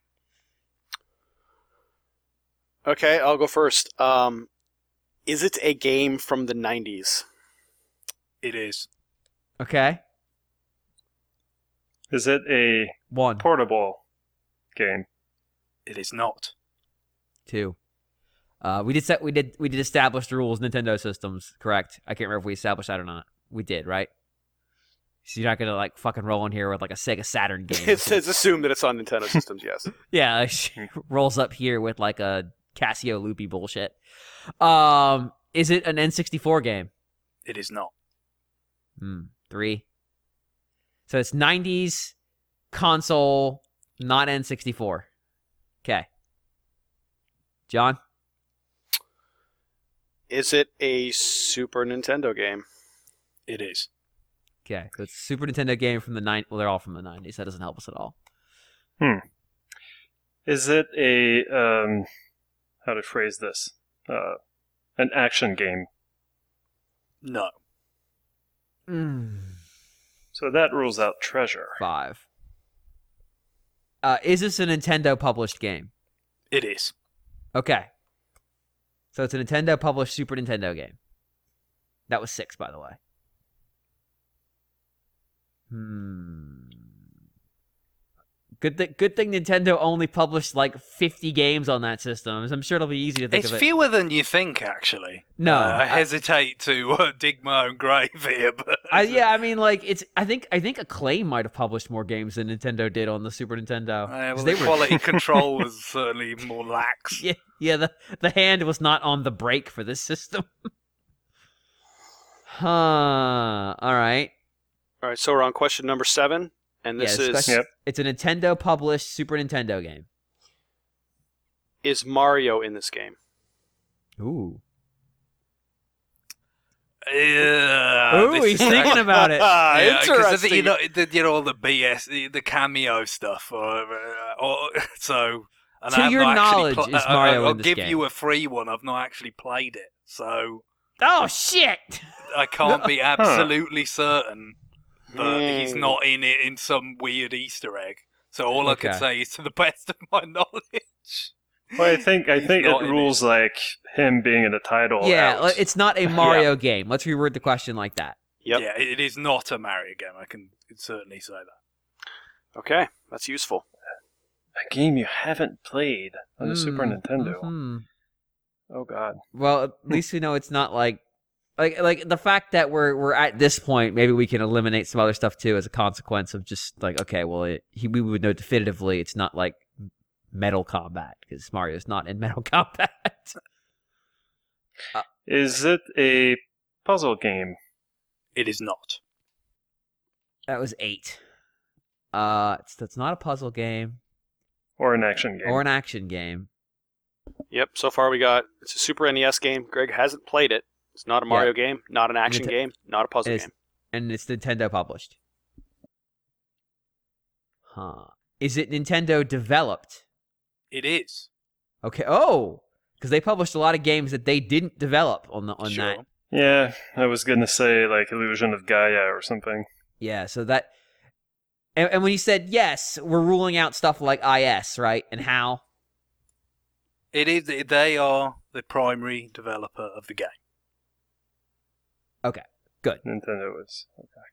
Okay, I'll go first. Um, is it a game from the nineties? It is. Okay, Is it a one, portable game? It is not. two. Uh, we did set. We did. We did establish the rules. Nintendo systems, correct? I can't remember if we established that or not. We did, right? So you're not gonna like fucking roll in here with like a Sega Saturn game. It's, it's assumed that it's on Nintendo systems. Yes. Yeah, like, she rolls up here with like a Casio loopy bullshit. Um, is it an N sixty-four game? It is not. Hmm. Three. So it's nineties console, not N sixty-four. Okay. John? Is it a Super Nintendo game? It is. Okay. So it's a Super Nintendo game from the nine. Well, they're all from the nineties. That doesn't help us at all. Hmm. Is it a um, how to phrase this? Uh, an action game. No. Mm. So that rules out Treasure. Five. Uh, is this a Nintendo published game? It is. Okay. So it's a Nintendo published Super Nintendo game. That was six, by the way. Hmm. Good, th- good thing Nintendo only published like fifty games on that system. I'm sure it'll be easy to think It's of it. fewer than you think, actually. No, Uh, I I- hesitate to uh, dig my own grave here, but I, yeah, I mean, like it's. I think I think Acclaim might have published more games than Nintendo did on the Super Nintendo. Uh, 'Cause well, they the were- quality control was certainly more lax. Yeah, yeah. The the hand was not on the brake for this system. huh. All right. All right, so we're on question number seven, and this yeah, is: question- Yep. It's a Nintendo published Super Nintendo game. Is Mario in this game? Ooh. Yeah, Ooh, this he's is- thinking about it. Ah, Yeah, 'cause interesting. you know, the, you know all the B S, the, the cameo stuff, or, uh, or so. And To I have your not actually knowledge, pl- is I- I- Mario I'll in this give game? you a free one. I've not actually played it, so Oh shit! I can't be absolutely certain that he's Hmm. not in it in some weird Easter egg. So all I can Okay. say is, to the best of my knowledge. Well, I think I He's think not it in rules like him being in the title. yeah, out. like, it's not a Mario game. Let's reword the question like that. Yep. Yeah, it is not a Mario game. I can certainly say that. Okay, that's useful. a game you haven't played on the Super Mm, Nintendo. mhm. Oh God. Well, at least we know it's not like like like the fact that we're we're at this point. Maybe we can eliminate some other stuff too as a consequence of just like okay, well, it, he, we would know definitively it's not like Metal Combat because Mario's not in Metal Combat. Is it a puzzle game? It is not. That was eight. Uh, it's that's not a puzzle game Or an action game? or an action game. Yep, so far we got it's a Super N E S game. Greg hasn't played it. It's not a Mario game, not an action Nite- game, not a puzzle It's- game. And it's Nintendo published. Huh. Is it Nintendo developed? It is. Okay. Oh, because they published a lot of games that they didn't develop on the on Sure. that. Yeah, I was gonna say like Illusion of Gaia or something. Yeah. So that. And, and when you said yes, we're ruling out stuff like I S, right? And how? It is. They are the primary developer of the game. Nintendo was.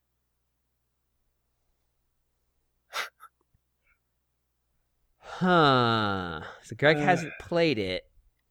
Huh. So Greg Uh. hasn't played it.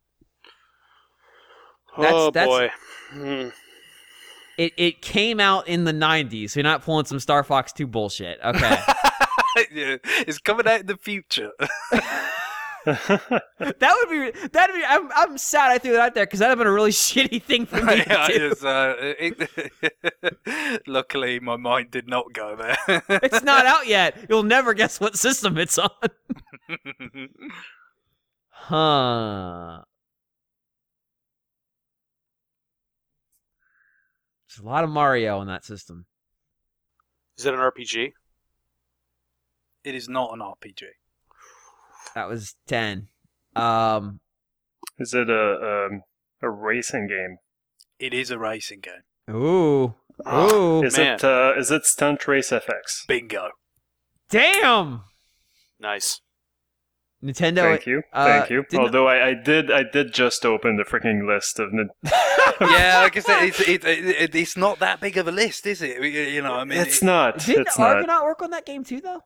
That's- oh that's- boy. Hmm. It it came out in the nineties. So you're not pulling some Star Fox two bullshit. Okay. Yeah, it's coming out in the future. That would be that'd be. I'm I'm sad I threw that out there because that'd have been a really shitty thing for me Yeah, to do. it's, uh, it- luckily, my mind did not go there. It's not out yet. You'll never guess what system it's on. Huh. There's a lot of Mario on that system. Is it an R P G? It is not an R P G. That was ten. Um. Is it a um, a racing game? It is a racing game. Ooh. Oh, Ooh. Is man. it uh, is it Stunt Race F X? Bingo. Damn. Nice. Nintendo. Thank you, uh, thank you. didn't- Although I, I did I did just open the freaking list of. Nin- Yeah, like I said, it's, it, it, it's not that big of a list, is it? You know, I mean, it's it- not. Didn't it's not. Argonaut work on that game too, though?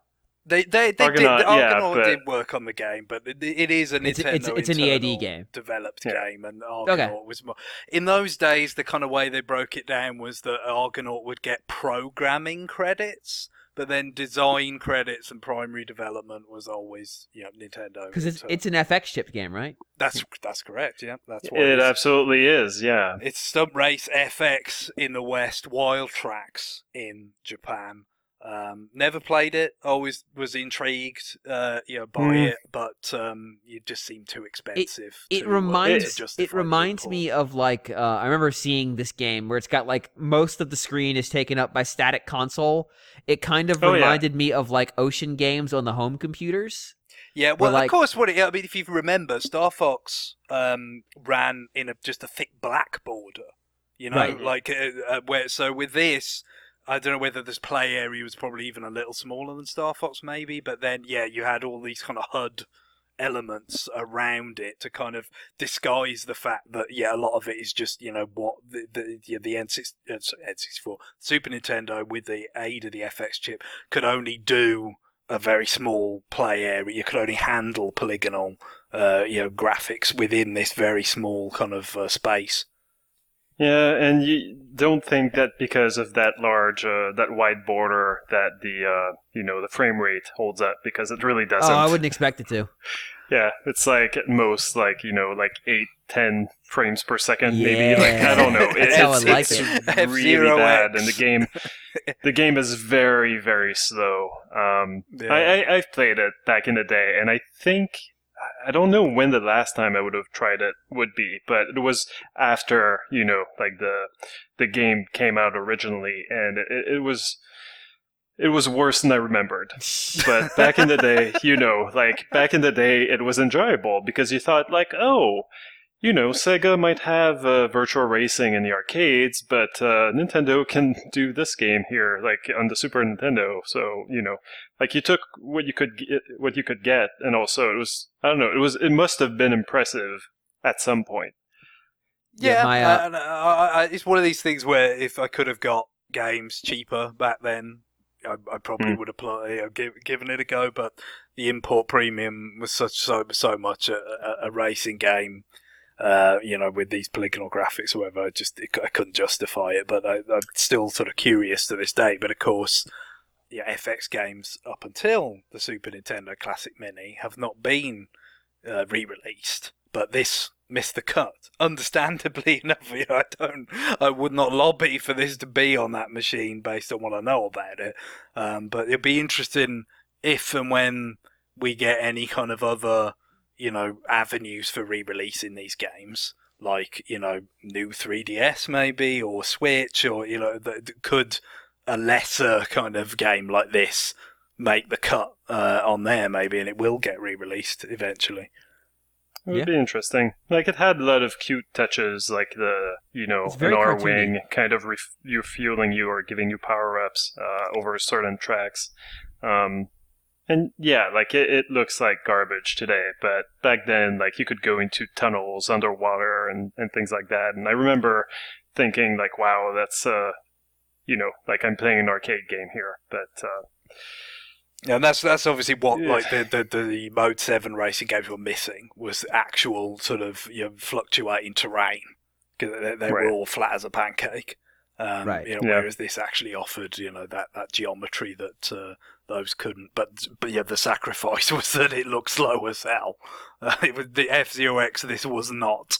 They they, they Argonaut, did. The yeah, Argonaut but- did work on the game, but it, it is a Nintendo It's- it's- it's an E A D internal game. developed Yeah. game, and Argonaut Okay. was more. In those days, the kind of way they broke it down was that Argonaut would get programming credits, but then design credits and primary development was always, you know, Nintendo. Because it's So it's an F X chip game, right? that's that's correct. Yeah, that's what It is. absolutely is, yeah. It's Stump Race F X in the West, Wild Tracks in Japan. Um, never played it. Always was intrigued, uh, you know, by Mm. it, but um, it just seemed too expensive. It to, uh, reminds to justify it the reminds import. me of like uh, I remember seeing this game where it's got like most of the screen is taken up by static console. It kind of Oh, yeah. reminded me of like Ocean games on the home computers. Yeah, well, like- of course. What it, I mean, if you remember, Star Fox um, ran in a, just a thick black border. You know, Right. like uh, uh, where. So with this, I don't know whether this play area was probably even a little smaller than Star Fox, maybe. But then, yeah, you had all these kind of H U D elements around it to kind of disguise the fact that, yeah, a lot of it is just, you know, what the the, yeah, the N sixty-four Super Nintendo with the aid of the F X chip could only do. A very small play area. You could only handle polygonal, uh, you know, graphics within this very small kind of uh, space. Yeah, and you don't think that because of that large, uh, that wide border, that the, uh, you know, the frame rate holds up, because it really doesn't. Oh, I wouldn't expect it to. Yeah, it's like at most, like, you know, like eight, ten frames per second, Yeah. maybe. Like, I don't know. It- That's how I it's like it's it. really F-Zero bad, X. and the game, the game is very, very slow. Um, Yeah. I, I I've played it back in the day, and I think I don't know when the last time I would have tried it would be, but it was after, you know, like the the game came out originally, and it, it was. It was worse than I remembered. But back in the day, you know, like, back in the day, it was enjoyable because you thought, like, oh, you know, Sega might have uh, virtual racing in the arcades, but uh, Nintendo can do this game here, like, on the Super Nintendo. So, you know, like, you took what you could get, what you could get, and also it was, I don't know, it was, it must have been impressive at some point. Yeah, Yeah, my, uh, and, uh, I, I, it's one of these things where if I could have got games cheaper back then, I, I probably Hmm. would have pl- you know, give, given it a go. But the import premium was such so so much a, a, a racing game, uh, you know, with these polygonal graphics or whatever. I just I couldn't justify it. But I, I'm still sort of curious to this day. But of course, yeah, F X games up until the Super Nintendo Classic Mini have not been uh, re-released. But this missed the cut. Understandably enough, you know, I don't, I would not lobby for this to be on that machine based on what I know about it. Um, but it'll be interesting if and when we get any kind of other, you know, avenues for re-releasing these games, like, you know, new three D S maybe, or Switch, or, you know, that could a lesser kind of game like this make the cut uh, on there maybe, and it will get re-released eventually. It would Yeah. be interesting. Like, it had a lot of cute touches, like the, you know, It's an very R-Wing kind of ref- you fueling you or giving you power-ups uh, over certain tracks. Um, and yeah, like, it, it looks like garbage today, but back then, like, you could go into tunnels underwater and, and things like that. And I remember thinking, like, wow, that's, uh, you know, like, I'm playing an arcade game here. But, uh, Yeah, and that's that's obviously what Yeah. like the, the the Mode Seven racing games were missing, was actual sort of, you know, fluctuating terrain, because they, they were Right. all flat as a pancake. Um, Right. You know, Yeah. whereas this actually offered, you know, that, that geometry that uh, those couldn't. But but yeah, the sacrifice was that it looked slow as hell. Uh, it was the F-Zero X. This was not.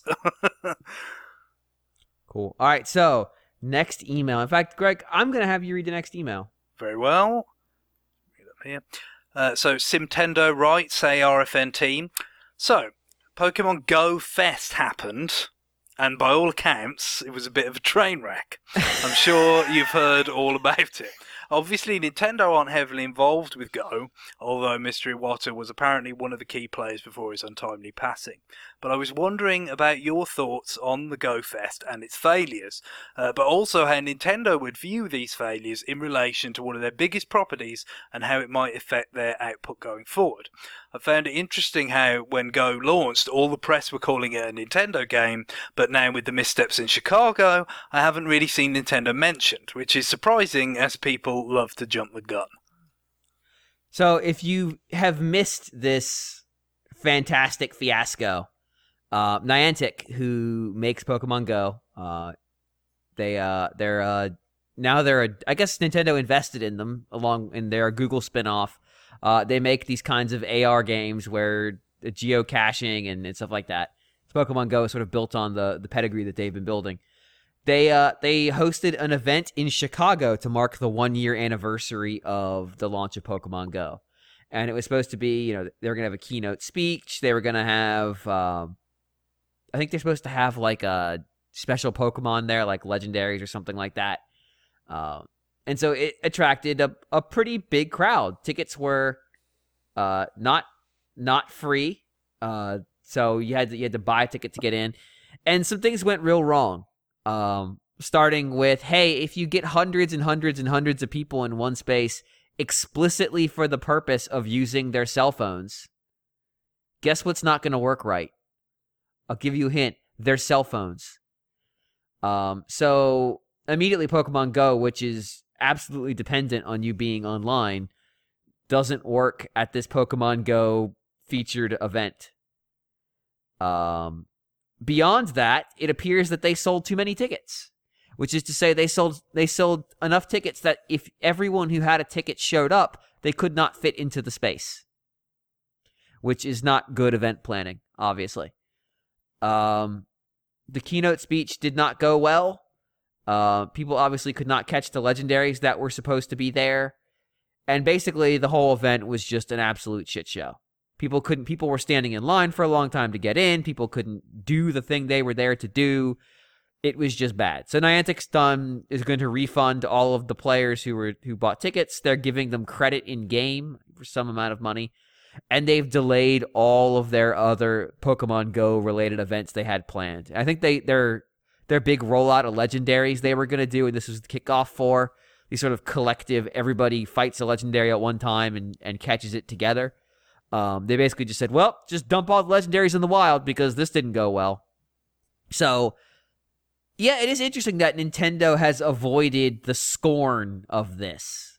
Cool. All right, so next email. In fact, Greg, I'm going to have you read the next email. Very well. Read up here. Uh, so, Simtendo writes, A R F N team. So, Pokemon Go Fest happened, and by all accounts, it was a bit of a train wreck. I'm sure you've heard all about it. Obviously, Nintendo aren't heavily involved with Go, although Mister Iwata was apparently one of the key players before his untimely passing. But I was wondering about your thoughts on the Go Fest and its failures, uh, but also how Nintendo would view these failures in relation to one of their biggest properties and how it might affect their output going forward. I found it interesting how, when Go launched, all the press were calling it a Nintendo game, but now with the missteps in Chicago, I haven't really seen Nintendo mentioned, which is surprising as people love to jump the gun. So if you have missed this fantastic fiasco, uh, Niantic, who makes Pokemon Go, uh, they uh, they're uh, now they're a, I guess Nintendo invested in them along in their Google spinoff. Uh, they make these kinds of A R games where the geocaching and, and stuff like that. Pokemon Go is sort of built on the the pedigree that they've been building. They uh they hosted an event in Chicago to mark the one year anniversary of the launch of Pokemon Go, and it was supposed to be, you know, they were gonna have a keynote speech. They were gonna have, um, I think they're supposed to have like a special Pokemon there, like legendaries or something like that. Uh, and so it attracted a a pretty big crowd. Tickets were uh not not free. Uh, so you had to you had to buy a ticket to get in, and some things went real wrong. Um, starting with, hey, if you get hundreds and hundreds and hundreds of people in one space explicitly for the purpose of using their cell phones, guess what's not going to work right? I'll give you a hint. Their cell phones. Um, so immediately Pokemon Go, which is absolutely dependent on you being online, doesn't work at this Pokemon Go featured event. Um... Beyond that, it appears that they sold too many tickets, which is to say they sold they sold enough tickets that if everyone who had a ticket showed up, they could not fit into the space, which is not good event planning, obviously. Um, the keynote speech did not go well. Uh, people obviously could not catch the legendaries that were supposed to be there, and basically the whole event was just an absolute shit show. People couldn't. People were standing in line for a long time to get in. People couldn't do the thing they were there to do. It was just bad. So Niantic's done is going to refund all of the players who were who bought tickets. They're giving them credit in game for some amount of money, and they've delayed all of their other Pokemon Go related events they had planned. I think they their their big rollout of legendaries they were going to do, and this was the kickoff for these sort of collective. Everybody fights a legendary at one time and and catches it together. Um, they basically just said, well, just dump all the legendaries in the wild because this didn't go well. So, yeah, it is interesting that Nintendo has avoided the scorn of this.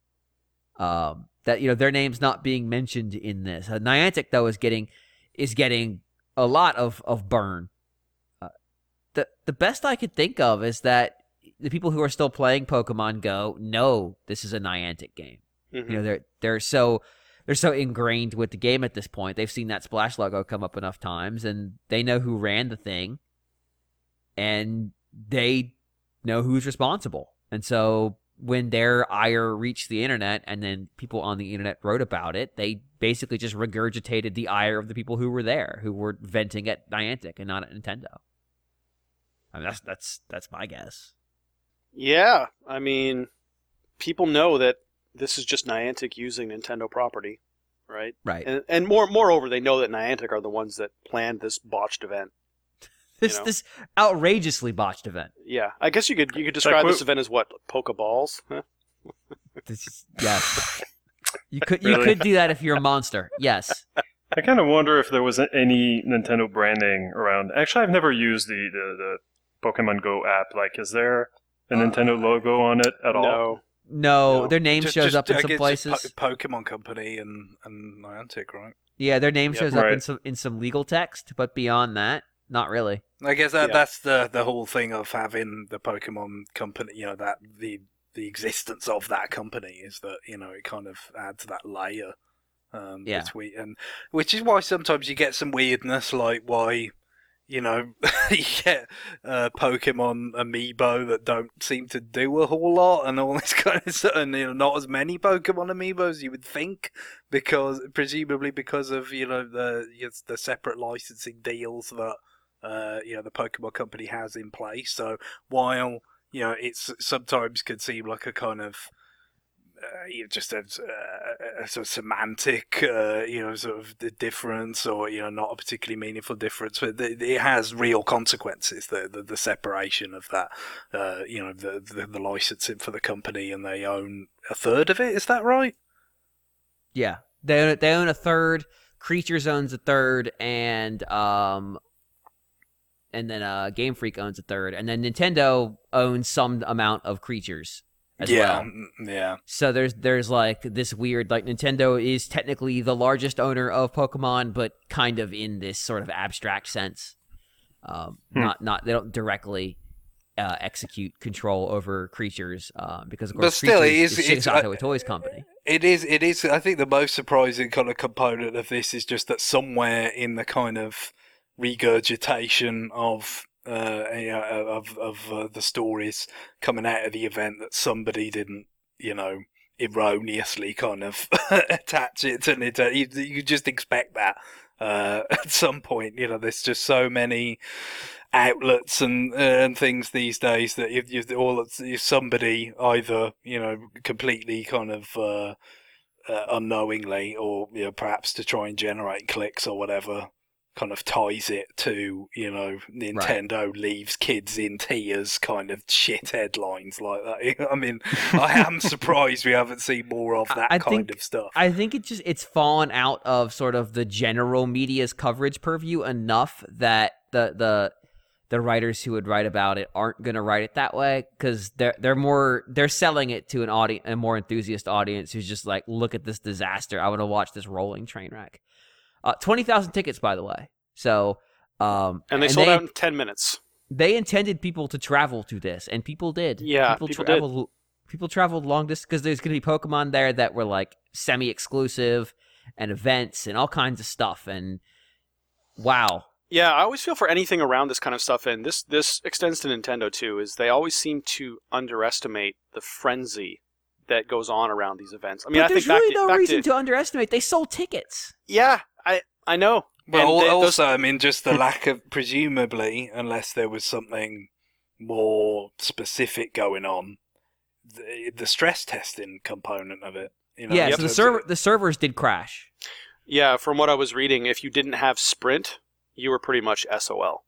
Um, that, you know, their name's not being mentioned in this. Uh, Niantic, though, is getting is getting a lot of, of burn. Uh, the, the best I could think of is that the people who are still playing Pokemon Go know this is a Niantic game. Mm-hmm. You know, they're they're so... They're so ingrained with the game at this point. They've seen that Splash logo come up enough times, and they know who ran the thing, and they know who's responsible. And so when their ire reached the internet and then people on the internet wrote about it, they basically just regurgitated the ire of the people who were there, who were venting at Niantic and not at Nintendo. I mean, that's that's that's my guess. Yeah, I mean, people know that this is just Niantic using Nintendo property, right? Right. And, and more, moreover, they know that Niantic are the ones that planned this botched event. This you know? this outrageously botched event. Yeah, I guess you could you could describe this event as what? Pokeballs? Huh? This, yes. You could Really? you could do that if you're a monster. Yes. I kind of wonder if there was any Nintendo branding around. Actually, I've never used the, the, the Pokemon Go app. Like, is there a Nintendo logo on it at all? No. No, No. their name Just- shows just, up in I some guess places. Po- Pokemon Company and, and Niantic, right? Yeah, their name Yep. shows up in Right. some in some legal text, but beyond that, not really. I guess that Yeah. that's the the whole thing of having the Pokemon Company. You know, that the the existence of that company is that, you know, it kind of adds that layer. Um, Yeah. between, and which is why sometimes you get some weirdness, like why. You know, you get uh, Pokemon Amiibo that don't seem to do a whole lot, and all this kind of stuff, and you know, not as many Pokemon Amiibo as you would think, because presumably because of you know the the separate licensing deals that uh, you know the Pokemon Company has in place. So while you know it's sometimes can seem like a kind of Uh, you know, just a, a, a sort of semantic, uh, you know, sort of the difference, or you know, not a particularly meaningful difference, but it, it has real consequences. The, the the separation of that, uh, you know, the, the the licensing for the company, and they own a third of it. Is that right? Yeah, they own, they own a third. Creatures owns a third, and um, and then uh, Game Freak owns a third, and then Nintendo owns some amount of Creatures as yeah, well. mm, yeah. So there's there's like this weird, like, Nintendo is technically the largest owner of Pokemon, but kind of in this sort of abstract sense. Um, Hmm. Not not they don't directly uh, execute control over creatures uh, because of But course still, it Creatures is- is it's- Shigesato Toys company. It is. It is. I think the most surprising kind of component of this is just that somewhere in the kind of regurgitation of uh, you know, of of uh, the stories coming out of the event, that somebody didn't, you know, erroneously kind of attach it to Nintendo. You, you just expect that uh, at some point. You know, there's just so many outlets and uh, and things these days that if you all if somebody either, you know, completely kind of uh, uh, unknowingly, or, you know, perhaps to try and generate clicks or whatever, kind of ties it to, you know, Nintendo leaves kids in tears kind of shit headlines like that. I mean, I am surprised we haven't seen more of that I kind think- of stuff. I think it just it's fallen out of sort of the general media's coverage purview enough that the the the writers who would write about it aren't going to write it that way, because they're they're more they're selling it to an audience, a more enthusiast audience who's just like, look at this disaster. I want to watch this rolling train wreck. Uh, Twenty thousand tickets, by the way. So, um, And they sold out in ten minutes. They intended people to travel to this, and people did. Yeah, people, people traveled. People traveled long distance because there's going to be Pokemon there that were like semi-exclusive and events and all kinds of stuff. And wow. Yeah, I always feel for anything around this kind of stuff, and this this extends to Nintendo too, is they always seem to underestimate the frenzy that goes on around these events. I mean, but I there's think back really to, no back reason to, to underestimate. They sold tickets. Yeah, I I know. Well, And al- they- those- also, I mean, just the lack of, presumably, unless there was something more specific going on, the, the stress testing component of it. You know, yeah, in so the terms server of- the servers did crash. yeah, from what I was reading, if you didn't have Sprint, you were pretty much S O L.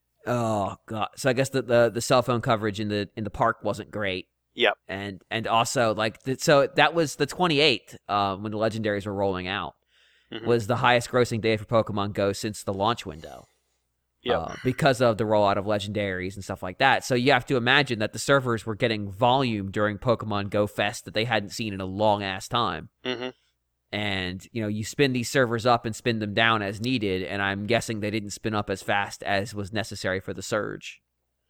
Oh god. So I guess the, the the cell phone coverage in the in the park wasn't great. Yep. And and also like the, so that was the twenty-eighth uh, when the legendaries were rolling out. Mhm. Was the highest grossing day for Pokemon Go since the launch window. Yep. Uh, because of the rollout of legendaries and stuff like that. So you have to imagine that the servers were getting volume during Pokemon Go Fest that they hadn't seen in a long ass time. Mhm. And, you know, you spin these servers up and spin them down as needed, and I'm guessing they didn't spin up as fast as was necessary for the surge.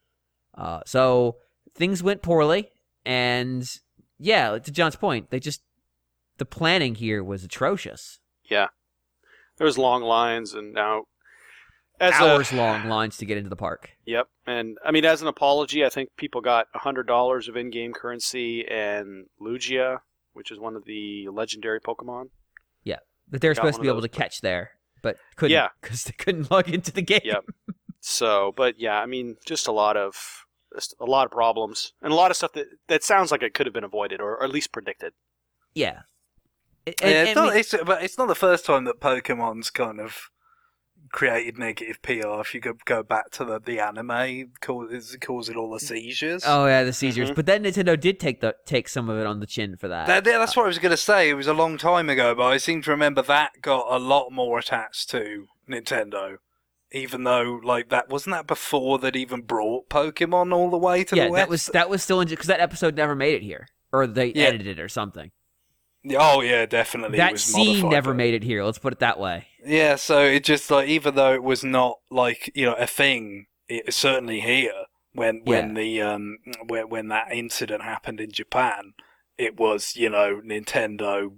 Uh, so things went poorly, and yeah, to John's point, they just, the planning here was atrocious. Yeah. There was long lines, and now as Hours a, long lines to get into the park. Yep, and I mean, as an apology, I think people got a hundred dollars of in-game currency and Lugia, which is one of the legendary Pokemon. That they were Got supposed to one be of able those, to catch there, but couldn't Yeah. because they couldn't log into the game. Yep. So, but yeah, I mean, just a lot of just a lot of problems and a lot of stuff that that sounds like it could have been avoided or, or at least predicted. Yeah. And- yeah, and- it's, and not, we- it's, but it's not the first time that Pokemon's kind of created negative P R. If you go, go back to the, the anime, cause, causing all the seizures. oh yeah, the seizures. Mhm. But then Nintendo did take the take some of it on the chin for that. That, yeah, that's what I was going to say. It was a long time ago, but I seem to remember that got a lot more attached to Nintendo. Even though, like, that wasn't that before that even brought Pokemon all the way to yeah, the West. that was that was still in because that episode never made it here, or they Yeah. edited it or something. Oh yeah, definitely. it That was scene modified, never but- made it here. Let's put it that way. Yeah, so it just like even though it was not like you know a thing, it, certainly here when when the um when when that incident happened in Japan, it was you know Nintendo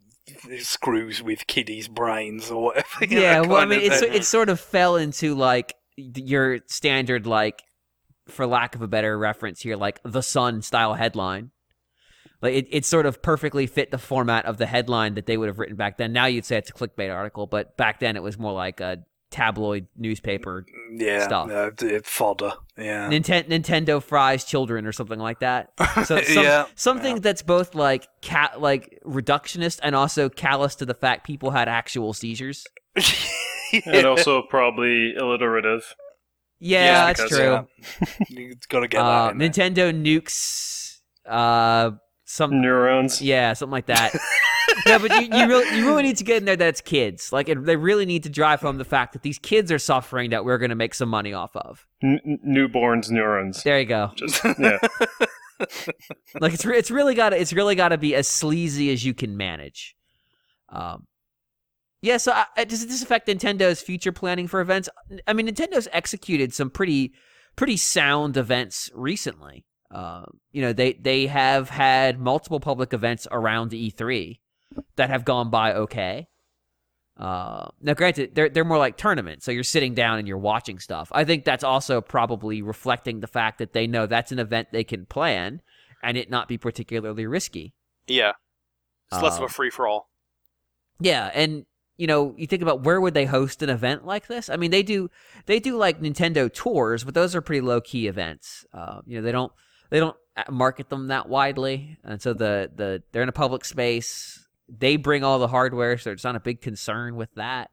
screws with kiddies' brains or whatever. you Yeah, know, well, I kind mean, of it's thing. it sort of fell into like your standard, like, for lack of a better reference here, like the Sun style headline. Like it, it sort of perfectly fit the format of the headline that they would have written back then. Now you'd say it's a clickbait article, but back then it was more like a tabloid newspaper. yeah, stuff. uh, d- fodder. Yeah, Ninten- Nintendo fries children or something like that. So some, Yeah, something yeah. that's both like ca- like reductionist and also callous to the fact people had actual seizures. And also probably alliterative. Yeah, Yeah, that's because, true. yeah. you got to get Uh, that in there. Nintendo nukes uh some Neurons. yeah something like that. No, but you, you really you really need to get in there that it's kids. Like it, they really need to drive home the fact that these kids are suffering that we're going to make some money off of. N- n- newborns neurons. There you go. Just yeah. Like it's re- it's really got to it's really got to be as sleazy as you can manage. Um, yeah. So I, does this affect Nintendo's future planning for events? I mean, Nintendo's executed some pretty pretty sound events recently. Uh, you know, they they have had multiple public events around E three that have gone by okay. Uh, now, granted, they're they're more like tournaments, so you're sitting down and you're watching stuff. I think that's also probably reflecting the fact that they know that's an event they can plan and it not be particularly risky. Yeah. It's less of Um, a free-for-all. Yeah, and you know, you think about where would they host an event like this? I mean, they do they do like Nintendo tours, but those are pretty low key events. Uh, you know, they don't they don't market them that widely, and so the the they're in a public space. They bring all the hardware, so it's not a big concern with that.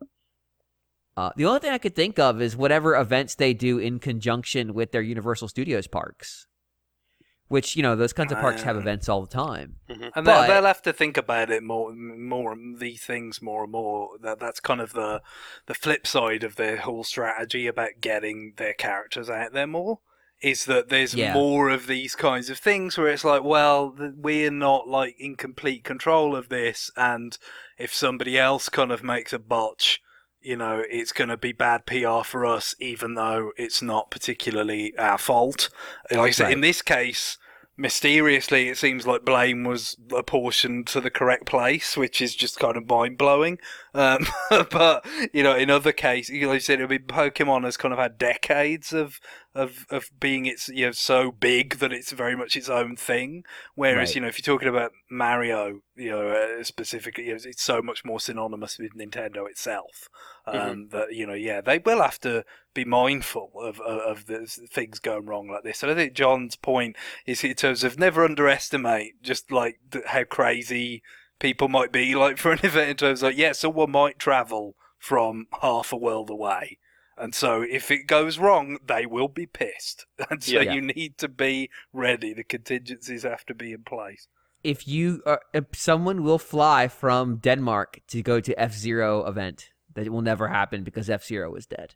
Uh, the only thing I could think of is whatever events they do in conjunction with their Universal Studios parks, which, you know, those kinds of parks have Uh, events all the time. And But- they'll, they'll have to think about it more, more these things more and more. That that's kind of the the flip side of their whole strategy about getting their characters out there more. Is that there's Yeah. more of these kinds of things where it's like, well, th- we're not like in complete control of this, and if somebody else kind of makes a botch, you know, it's going to be bad P R for us, even though it's not particularly our fault. Like I said, Right. in this case, mysteriously, it seems like blame was apportioned to the correct place, which is just kind of mind blowing. Um, but you know, in other cases, you know, you said it'll be Pokemon has kind of had decades of of of being it's you know so big that it's very much its own thing. Whereas Right. you know, if you're talking about Mario, you know, uh, specifically, you know, it's so much more synonymous with Nintendo itself. Um, Mhm. That you know, yeah, they will have to be mindful of of, of the things going wrong like this. And I think John's point is in terms of never underestimate just like the, how crazy people might be like for an event in terms of like, yeah, someone might travel from half a world away. And so if it goes wrong, they will be pissed. And so Yeah. you need to be ready. The contingencies have to be in place. If you are, if someone will fly from Denmark to go to F-Zero event, that will never happen because F-Zero is dead.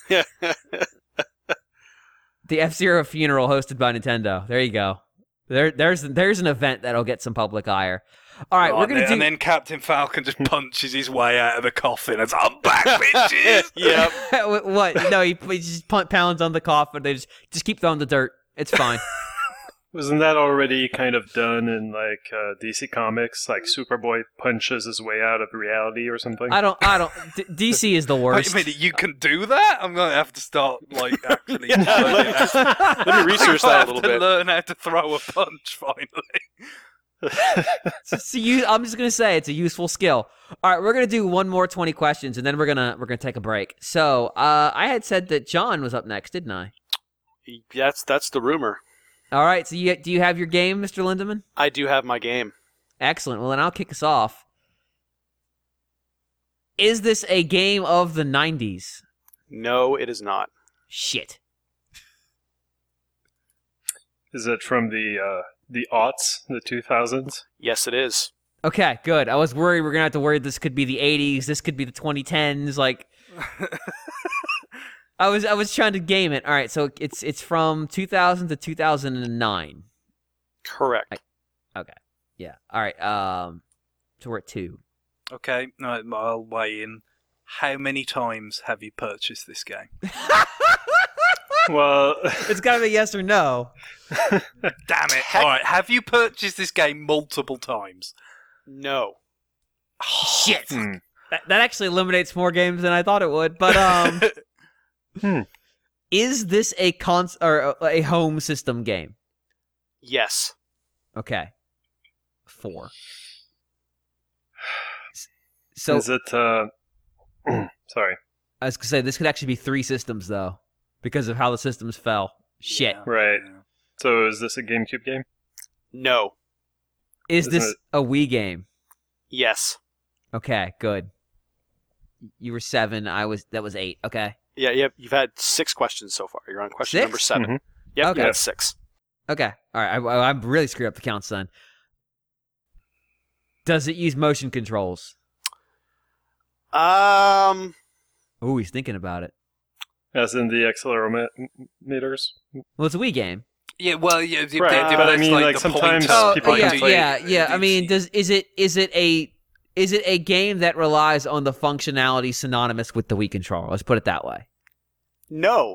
The F-Zero funeral hosted by Nintendo. There you go. There, there's there's an event that'll get some public ire. All right, Right, we're gonna and, do. and then Captain Falcon just punches his way out of the coffin and says, I'm back, bitches! Yep. What? No, he, he just punt, pounds on the coffin. They just just keep throwing the dirt. It's fine. Wasn't that already kind of done in like uh, D C Comics? Like Superboy punches his way out of reality or something. I don't. I don't. D- D C is the Wait worst. a minute, you can do that? I'm going to have to start, like, actually... Yeah, let me just- Let me research that a little to bit. learn how to throw a punch, finally. It's just a u- I'm just gonna say it's a useful skill. All right, we're gonna do one more twenty questions, and then we're gonna we're gonna take a break. So uh, I had said that John was up next, didn't I? That's that's the rumor. All right. So you do you have your game, Mister Lindemann? I do have my game. Excellent. Well, then I'll kick us off. Is this a game of the nineties? No, it is not. Shit. Is it from the uh, the aughts, the two thousands? Yes, it is. Okay, good. I was worried we are gonna have to worry this could be the eighties. This could be the twenty tens. Like. I was I was trying to game it. All right, so it's it's from two thousand to two thousand nine. Correct. Okay. Yeah. All right. Um so we're at two. Okay, no, I'll weigh in. How many times have you purchased this game? Well, It's got to be yes or no. Damn it! Heck- All right, have you purchased this game multiple times? No. Shit. hmm. That, that actually eliminates more games than I thought it would. But um Hmm. is this a cons or a, a home system game? Yes. Okay. Four. So Is it? Uh, sorry. I was gonna say this could actually be three systems though, because of how the systems fell. Shit. Yeah, Right. yeah. So is this a GameCube game? No. Is Isn't this it- a Wii game? Yes. Okay, good. You were seven. I was. That was eight. Okay. Yeah, yeah. You've had six questions so far. You're on question Six? number seven. Mhm. Yep, Okay. you had six. Okay. All right. I, I, I'm really screwed up the counts then. Does it use motion controls? Um, Oh, he's thinking about it. As in the accelerometers? Well, it's a Wii game. Yeah, well, yeah, yeah, Right, yeah, but I that's mean, like, the sometimes point of people Oh, yeah, can play- yeah, yeah. I it's- mean, does is it is it a is it a game that relies on the functionality synonymous with the Wii controller? Let's put it that way. No,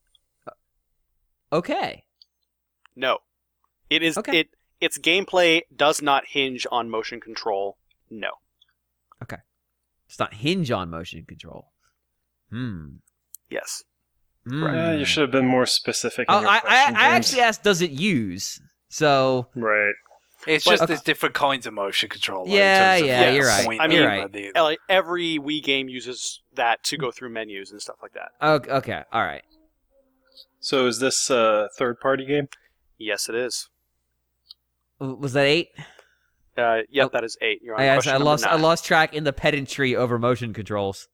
Okay. no. It is Okay. it. Its gameplay does not hinge on motion control. No. It's not hinge on motion control. Hmm. Yes. Hmm. Yeah, you should have been more specific. In Oh, your I, I, question, I James. actually asked, does it use? So Right. It's But- just okay. there's different kinds of motion control. though, in Yeah, terms of yeah, the you're right. point I mean, You're of right. the- Like, every Wii game uses that to go through menus and stuff like that. okay, okay, all right. So is this a third-party game? Yes, it is. W- Was that eight? Uh, yep, Oh. that is eight. You're on I, I, question I number lost. I nine. lost track in the pedantry over motion controls.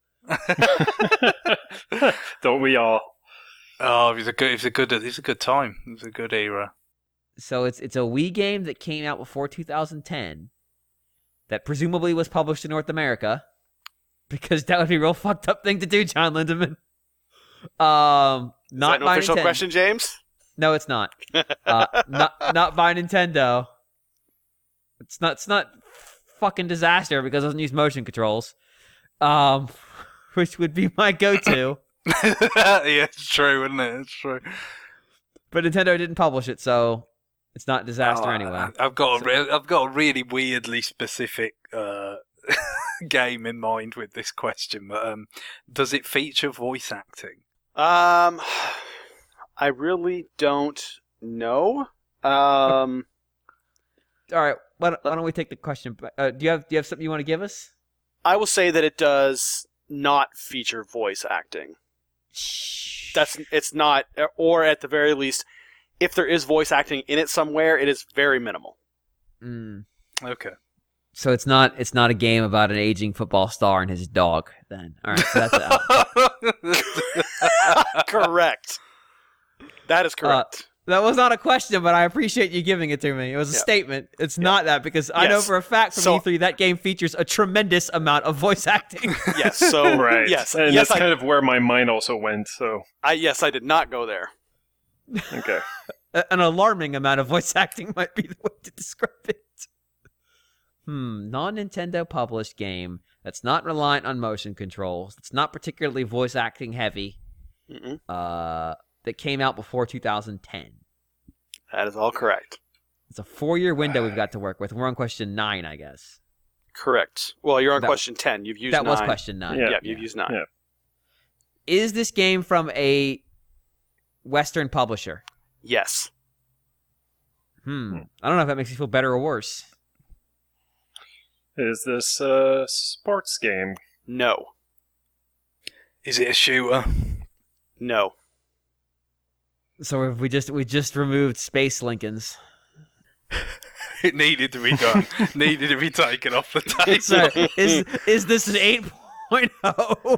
Don't we all? Oh, it was a good. It was a good. It was a good time. It was a good era. So it's it's a Wii game that came out before two thousand ten, that presumably was published in North America, because that would be a real fucked up thing to do, John Lindemann. Um, Is not that an by official Nintendo. question, James? No, it's not. Uh, not not by Nintendo. It's not. It's not fucking disaster because it doesn't use motion controls. Um, which would be my go-to. Yeah, it's true, isn't it? It's true. But Nintendo didn't publish it, so it's not disaster Oh, anyway. I- I've got a re- I've got a really weirdly specific uh, game in mind with this question. But um, does it feature voice acting? Um, I really don't know. Um, All right, why don't, why don't we take the question? back? Uh, do you have do you have something you want to give us? I will say that it does not feature voice acting. That's it's not, or at the very least, if there is voice acting in it somewhere, it is very minimal. Mm. Okay. So it's not it's not a game about an aging football star and his dog. Then all right, so that's out. Correct. That is correct. That was not a question, but I appreciate you giving it to me. It was a Yeah. statement. It's not that because I know Yes. for a fact from So- E three that game features a tremendous amount of voice acting. yes. So Right. yes, And yes, that's I, kind of where my mind also went. So I yes, I did not go there. okay. A- An alarming amount of voice acting might be the way to describe it. Hmm, non-Nintendo published game that's not reliant on motion controls. It's not particularly voice acting heavy. Mm-mm. Uh, that came out before two thousand ten. That is all correct. It's a four-year window we've got to work with. We're on question nine, I guess. Correct. Well, you're on That- question ten. You've used that nine. was question nine. Yeah. Yeah, you've used nine. Yeah. Is this game from a Western publisher? Yes. Hmm. I don't know if that makes you feel better or worse. Is this a sports game? No. Is it a shooter? No. So if we just we just removed Space Lincolns. It needed to be done. Needed to be taken off the table. So is is this an eight point oh?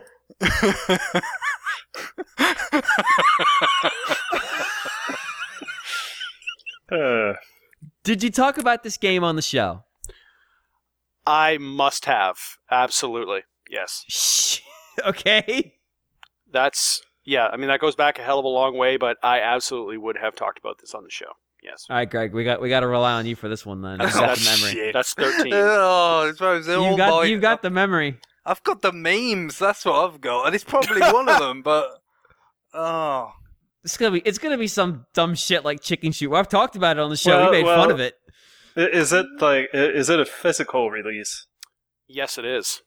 Uh, Did you talk about this game on the show? I must have. Absolutely. Yes. Shh. Okay. That's yeah, I mean that goes back a hell of a long way, but I absolutely would have talked about this on the show. Yes. All right, Greg. We got we got to rely on you for this one then. You That's, got that's, the memory. Shit. that's thirteen. Oh, I suppose they're You all got my- you got the memory. I've got the memes. That's what I've got, and it's probably one of them. But oh, It's gonna be it's gonna be some dumb shit like chicken shoot. Well, I've talked about it on the show. Well, we made well- fun of it. i- is it like i- is it a physical release? Yes, it is.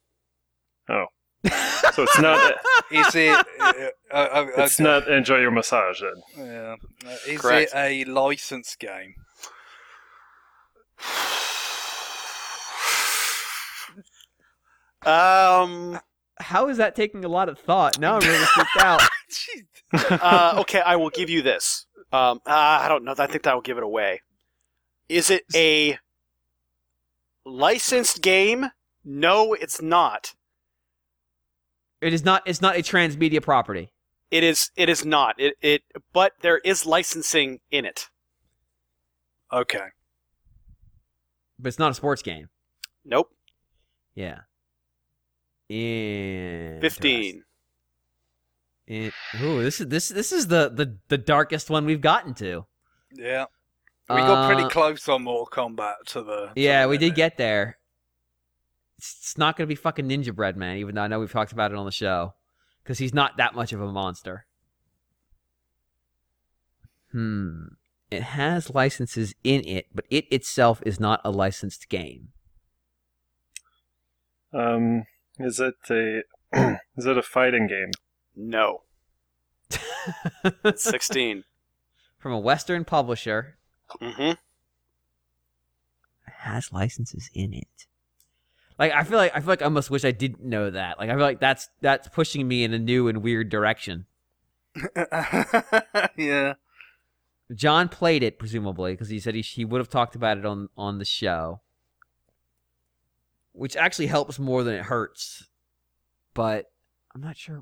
So it's not. is it? Uh, uh, uh, It's not enjoy your massage then. Yeah. Uh, is Correct. it a licensed game? Um. How is that taking a lot of thought? Now I'm really freaked out. Jeez. Uh, okay, I will give you this. Um. Uh, I don't know. I think that will give it away. Is it a licensed game? No, it's not. It is not. It's not a transmedia property. It is. It is not. It. It. But there is licensing in it. Okay. But it's not a sports game. Nope. Yeah. In Fifteen. Ooh, this is this this is the, the the darkest one we've gotten to. Yeah. We got pretty Uh, close on Mortal Kombat to the. to Yeah, the we did limit. get there. It's it's not going to be fucking Ninja Bread Man, even though I know we've talked about it on the show. Because he's not that much of a monster. Hmm. It has licenses in it, but it itself is not a licensed game. Um, is it a is it a fighting game? No. It's sixteen. From a Western publisher. Mm-hmm. It has licenses in it. Like I feel like I feel like I almost wish I didn't know that. Like I feel like that's that's pushing me in a new and weird direction. Yeah. John played it presumably because he said he he would have talked about it on on the show, which actually helps more than it hurts. But I'm not sure.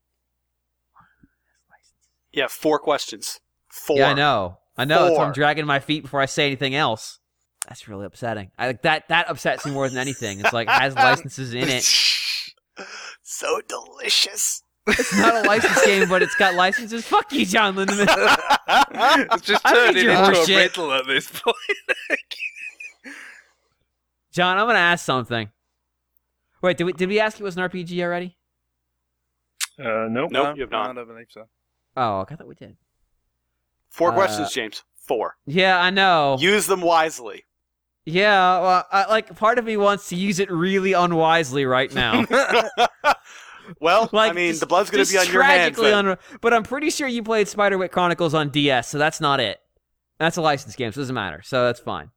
Yeah, four questions. Four. Yeah, I know. I know. That's why I'm Four. dragging my feet before I say anything else. That's really upsetting. I like that. That upsets me more than anything. It's like it has licenses in it. So delicious. It's not a licensed game, but it's got licenses. Fuck you, John Lindemann. It's just I need turning your into a horseshit. riddle at this point. John, I'm gonna ask something. Wait, did we did we ask you it was an R P G already? Uh, nope. Nope, you have not. I don't believe so. Oh, okay, I thought we did. Four Uh, questions, James. Four. Yeah, I know. Use them wisely. Yeah, well, I, like part of me wants to use it really unwisely right now. Well, Like, I mean, just- the blood's going to just be on your hands. tragically then. un- but I'm pretty sure you played Spiderwick Chronicles on D S, so that's not it. That's a licensed game, so it doesn't matter. So that's fine.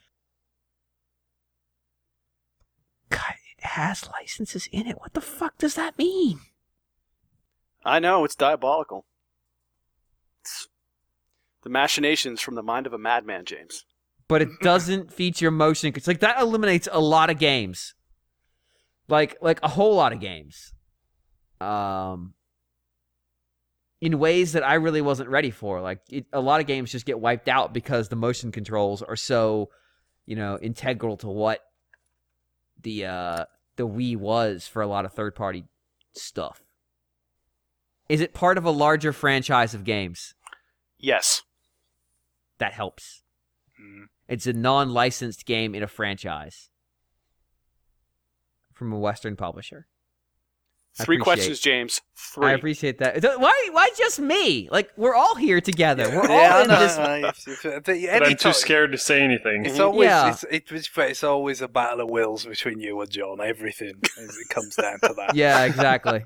God, it has licenses in it. What the fuck does that mean? I know, it's diabolical. It's the machinations from the mind of a madman, James. But it doesn't feature motion. It's like that eliminates a lot of games. Like like a whole lot of games. Um in ways that I really wasn't ready for. Like it, a lot of games just get wiped out because the motion controls are so, you know, integral to what the uh the Wii was for a lot of third-party stuff. Is it part of a larger franchise of games? Yes. That helps. Mm. It's a non-licensed game in a franchise from a Western publisher. I Three appreciate- questions, James. Three. I appreciate that. Th- Why? Why just me? Like we're all here together. We're all Yeah, in no, this. no, it's- it's- But I'm anytime- too scared to say anything. It's always Yeah. it's, it's it's always a battle of wills between you and John. Everything it comes down to that. Yeah, exactly.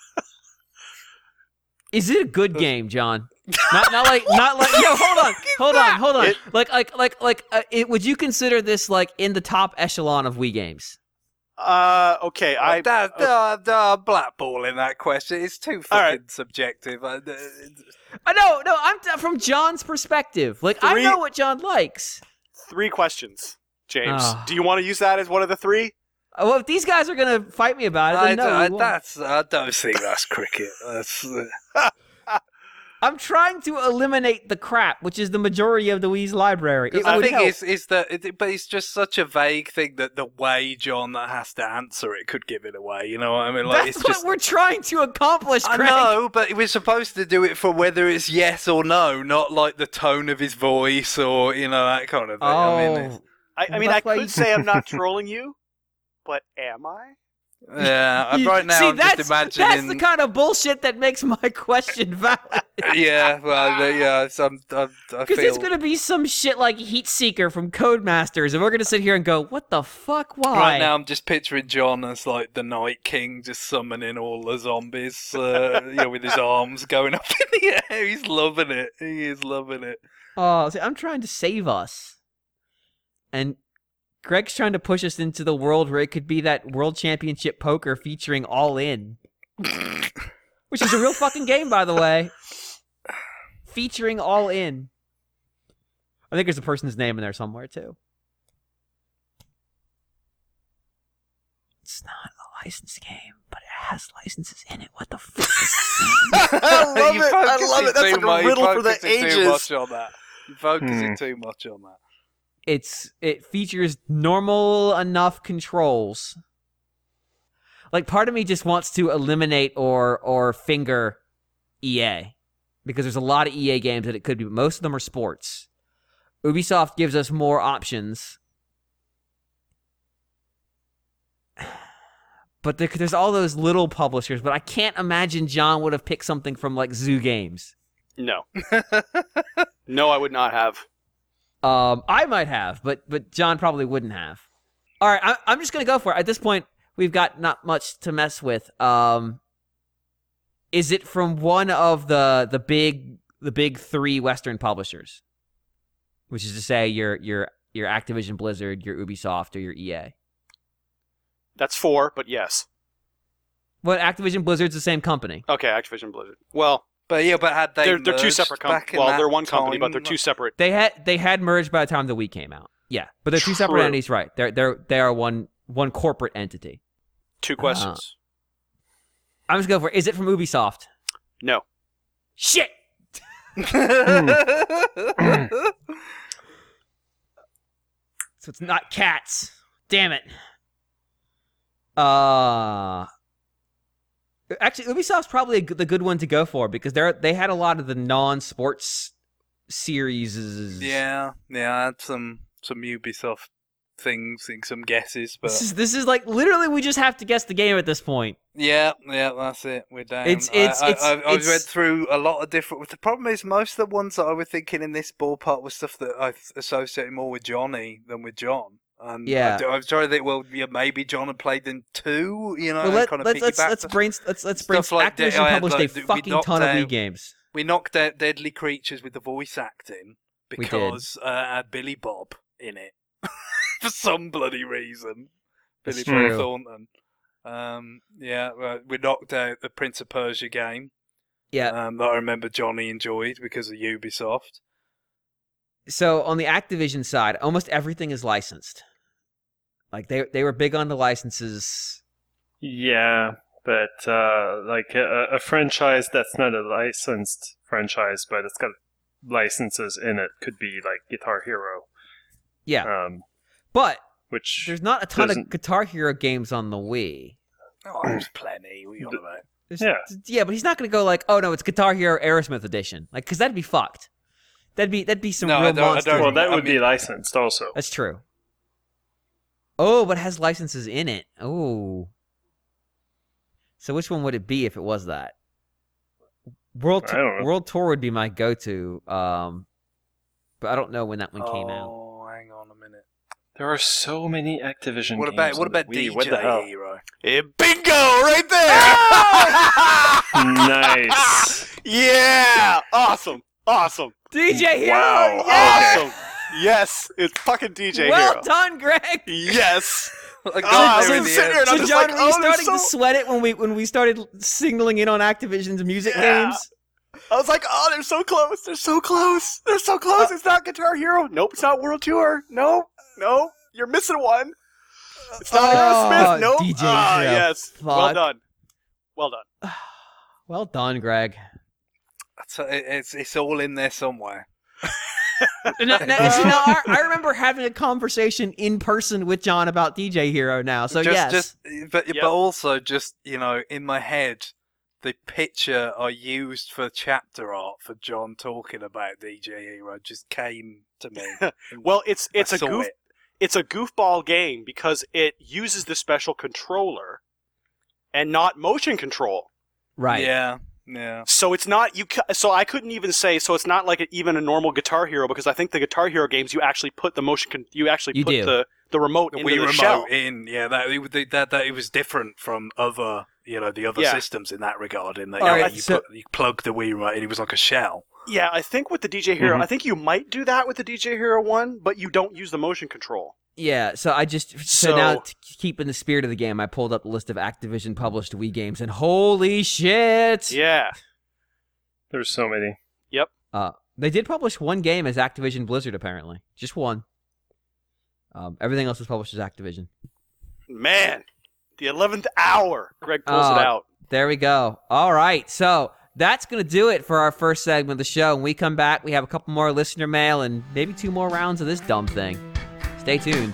Is it a good game, John? Not, not like, not like. Yo, hold on, hold on, hold on. It- like, like, like, like. Uh, it, would you consider this like in the top echelon of Wii games? Uh, okay, I... I that uh, uh, blackball in that question. It's too All fucking right. subjective. I, uh, Uh, no, no. I'm t- from John's perspective. Like, I Three- know what John likes. Three questions, James. Ah. Do you want to use that as one of the three? Uh, Well, if these guys are gonna fight me about it, I, then no. I, we won't. that's I don't think that's cricket. That's uh, I'm trying to eliminate the crap, which is the majority of the Wii's library. It I would think help. it's is that, it, but it's just such a vague thing that the way John that has to answer it could give it away. You know what I mean? Like That's it's what just. we're trying to accomplish, I Craig. know, but we're supposed to do it for whether it's yes or no, not like the tone of his voice or you know that kind of thing. Oh, I mean, it's- I, I Well, mean, I that's why could you- say I'm not trolling you, but am I? yeah. You- Right now, See, I'm that's, just imagining. that's the kind of bullshit that makes my question valid. yeah, well, the- yeah. So I'm, I'm, I Because feel. it's going to be some shit like Heat Seeker from Codemasters, and we're going to sit here and go, what the fuck, why? Right now, I'm just picturing John as like the Night King, just summoning all the zombies, uh, you know, with his arms going up in the air. He's loving it. He is loving it. Oh, see, I'm trying to save us. And Greg's trying to push us into the world where it could be that World Championship Poker featuring All In. Which is a real fucking game, by the way. Featuring All In. I think there's a person's name in there somewhere, too. It's not a licensed game, but it has licenses in it. What the fuck is that? I love You're it. I love focusing it. That's too like much- a riddle you're for the focusing Too ages. much on that. You're focusing Hmm. too much on that. It's it features normal enough controls. Like part of me just wants to eliminate or or finger E A because there's a lot of E A games that it could be. But most of them are sports. Ubisoft gives us more options. But there, there's all those little publishers, but I can't imagine John would have picked something from like Zoo Games. No. No, I would not have. Um, I might have, but but John probably wouldn't have. All right, I, I'm just gonna go for it. At this point, we've got not much to mess with. Um, is it from one of the the big the big three Western publishers, which is to say your your your Activision Blizzard, your Ubisoft, or your E A? That's four, but yes. But Activision Blizzard's the same company. Okay, Activision Blizzard. Well, But yeah, but had they they're, they're two merged separate back companies. in Well, that they're one company, but they're time? two separate. They had they had merged by the time the Wii came out. Yeah, but they're two separate True. entities, right? They're they're they are one one corporate entity. Two questions. I'm just going for it. Is it from Ubisoft? No. Shit. So it's not Cats. Damn it. Uh actually, Ubisoft's probably a good, the good one to go for because they they had a lot of the non-sports series. Yeah, yeah, I had some some Ubisoft things and some guesses, but This is this is like literally we just have to guess the game at this point. yeah, yeah, that's it. We're down. It's- it's- I, I, it's- I, I it's- read through a lot of different. The problem is most of the ones that I was thinking in this ballpark was stuff that I associate more with Johnny than with John. And Yeah. I, do- I was trying to think. Well, yeah, maybe John had played in two. You know, Well, let, kind of let's let's piggyback let's to- brain let's let's brain. Stuff like Activision that, I had, published like, a we fucking knocked ton of out- Wii games. We knocked out Deadly Creatures with the voice acting We did. because uh, it had Billy Bob in it for some bloody reason. Billy It's Bob true. Thornton. Um, yeah, well, we knocked out the Prince of Persia game Yeah. um, that I remember Johnny enjoyed because of Ubisoft. So on the Activision side, almost everything is licensed. Like they they were big on the licenses. Yeah, but uh, like a, a franchise that's not a licensed franchise, but it's got licenses in it, could be like Guitar Hero, Yeah, um, but which there's not a ton of doesn't- Guitar Hero games on the Wii. Oh, there's plenty. We on about. There's- Yeah. yeah, but he's not going to go like, oh no, it's Guitar Hero Aerosmith edition, like because that'd be fucked. That'd be that'd be some No, I real don't- I monsters. don't- well, that I would be mean- licensed also. That's true. Oh, but it has licenses in it. Oh. So which one would it be if it was that? World I don't know. World Tour would be my go-to, um, but I don't know when that one came out. Oh, hang on a minute. There are so many Activision What games. about what on the about Wii. D J What the hell? Hero? Eh, bingo! Right there! Nice. Yeah! Awesome! Awesome! D J Hero! Wow. Yes! Awesome! Yes! It's fucking D J Well Hero. done, Greg. Yes! I got Ah, there I in was the sitting end. here and I'm So just John, like, were you oh, they're starting to so- sweat it when we when we started signaling in on Activision's music Yeah. games? I was like, oh, they're so close. They're so close. They're so close. It's not Guitar Hero. Nope, it's not World Tour. Nope. Nope. You're missing one. It's not Oh, Aerosmith. Nope. D J Ah, Hero. yes. Well Fuck. done. Well done. Well done, Greg. So it- it's it's all in there somewhere. Now, now, see, now, I, I remember having a conversation in person with John about D J Hero now. So just, yes, just but Yep. but also just you know in my head, the picture I used for chapter art for John talking about D J Hero just came to me. Well, it's it's I a saw goof. it. It's a goofball game because it uses the special controller and not motion control. right. Yeah, yeah. So it's not you. ca- So I couldn't even say. So it's not like a, even a normal Guitar Hero because I think the Guitar Hero games you actually put the motion. Con- you actually You put do. the the remote The into Wii the remote shell. in, yeah, that it, that that it was different from other, you know, the other Yeah. systems in that regard. In that, All you, know, right, you, so- put, you plug the Wii remote, and it was like a shell. Yeah, I think with the D J Hero, Mhm. I think you might do that with the D J Hero one, but you don't use the motion control. Yeah, so I just so, So- now to keep in the spirit of the game, I pulled up the list of Activision published Wii games, and holy shit! Yeah. There's so many. Uh, they did publish one game as Activision Blizzard, apparently, just one. Um, everything else was published as Activision. Man, the eleventh hour. Greg pulls Uh, it out. There we go. All right, so that's gonna do it for our first segment of the show. When we come back, we have a couple more listener mail and maybe two more rounds of this dumb thing. Stay tuned.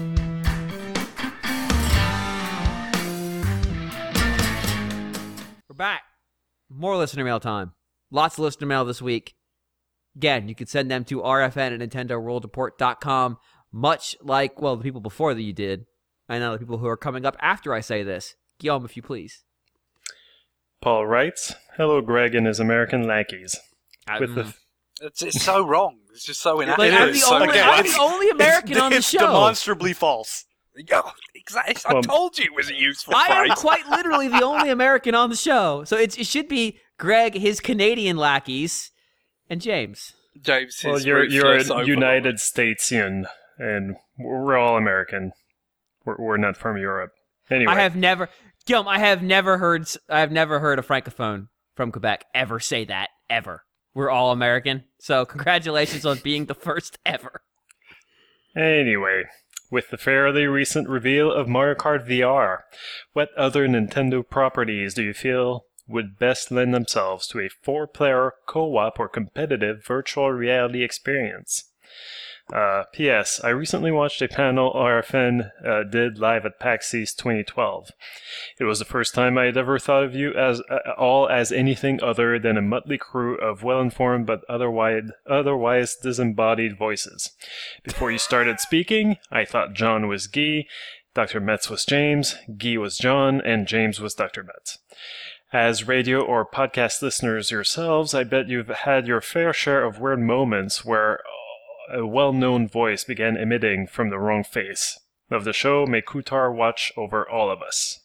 We're We're back. More listener mail time. Lots of listener mail this week. Again, you can send them to R F N at Nintendo World Report dot com, much like, well, the people before that you did. I know the people who are coming up after I say this. Guillaume, if you please. Paul writes, "Hello, Greg and his American lackeys." I, With mm. the It's, it's so wrong. It's just so inaccurate. Like, I'm, is. the So only, again, I'm it's- the only American on the it's show. demonstrably false. Yeah, exactly. I Well, told you it was a useful I am phrase. quite literally the only American on the show. So it's, it should be Greg, his Canadian lackeys, and James. James well, is you're you're ruthless a overlord. United Statesian, and we're all American. We're we're not from Europe. Anyway, I have never, Guillaume, I have never heard, I have never heard a francophone from Quebec ever say that, ever. We're all American. So congratulations on being the first ever. Anyway, with the fairly recent reveal of Mario Kart V R, what other Nintendo properties do you feel would best lend themselves to a four-player co-op or competitive virtual reality experience? Uh, P S. I recently watched a panel R F N uh, did live at PAX East twenty twelve. It was the first time I had ever thought of you as uh, all as anything other than a motley crew of well-informed but otherwise, otherwise disembodied voices. Before you started speaking, I thought John was Guy, Doctor Metz was James, Guy was John, and James was Doctor Metz. As radio or podcast listeners yourselves, I bet you've had your fair share of weird moments where a well-known voice began emitting from the wrong face. Of the show, may Kutar watch over all of us.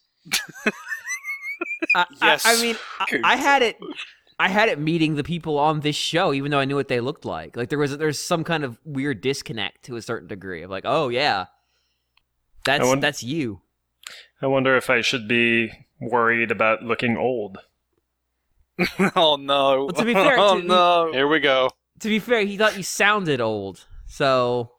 I, Yes. I, I mean, I, I had it. I had it meeting the people on this show, even though I knew what they looked like. Like there was, there's some kind of weird disconnect to a certain degree of like, oh yeah, that's I wonder- that's you. I wonder if I should be worried about looking old. Oh no! Well, to be fair, oh to- no! Here we go. To be fair, he thought you sounded old, so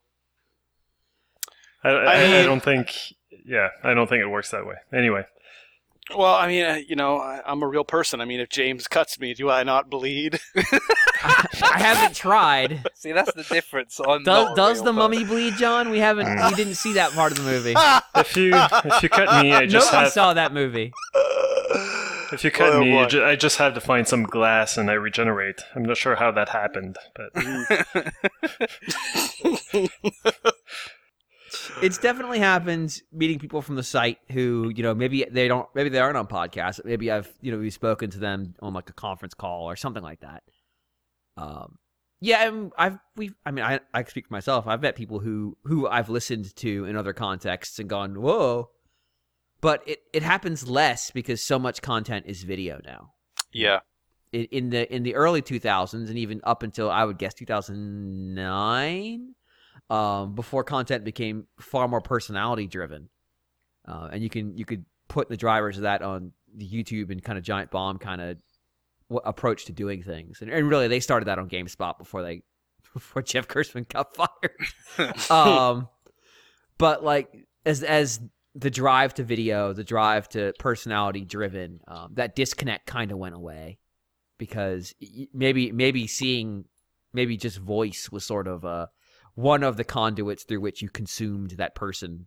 I, I, I I mean- don't think... Yeah, I don't think it works that way. Anyway. Well, I mean, uh, you know, I, I'm a real person. I mean, if James cuts me, do I not bleed? I, I haven't tried. See, that's the difference. I'm Does not a does real the person. mummy bleed, John? We haven't. We didn't see that part of the movie. If you if you cut me, I just Nobody have... saw that movie. If you cut Oh, me, boy. you ju- I just have to find some glass and I regenerate. I'm not sure how that happened, but... It's definitely happened meeting people from the site who, you know, maybe they don't, maybe they aren't on podcasts. Maybe I've, you know, we've spoken to them on like a conference call or something like that. Um, yeah, and I've, we've, I mean, I, I speak for myself. I've met people who, who I've listened to in other contexts and gone, whoa. But it, it happens less because so much content is video now. Yeah. In, in the, in the early two thousands and even up until I would guess two thousand nine. Um, before content became far more personality driven, uh, and you can you could put the drivers of that on the YouTube and kind of giant bomb kind of w- approach to doing things, and, and really they started that on GameSpot before they before Jeff Gerstmann got fired. um, but like as as the drive to video, the drive to personality driven, um, that disconnect kind of went away because y- maybe maybe seeing maybe just voice was sort of a one of the conduits through which you consumed that person,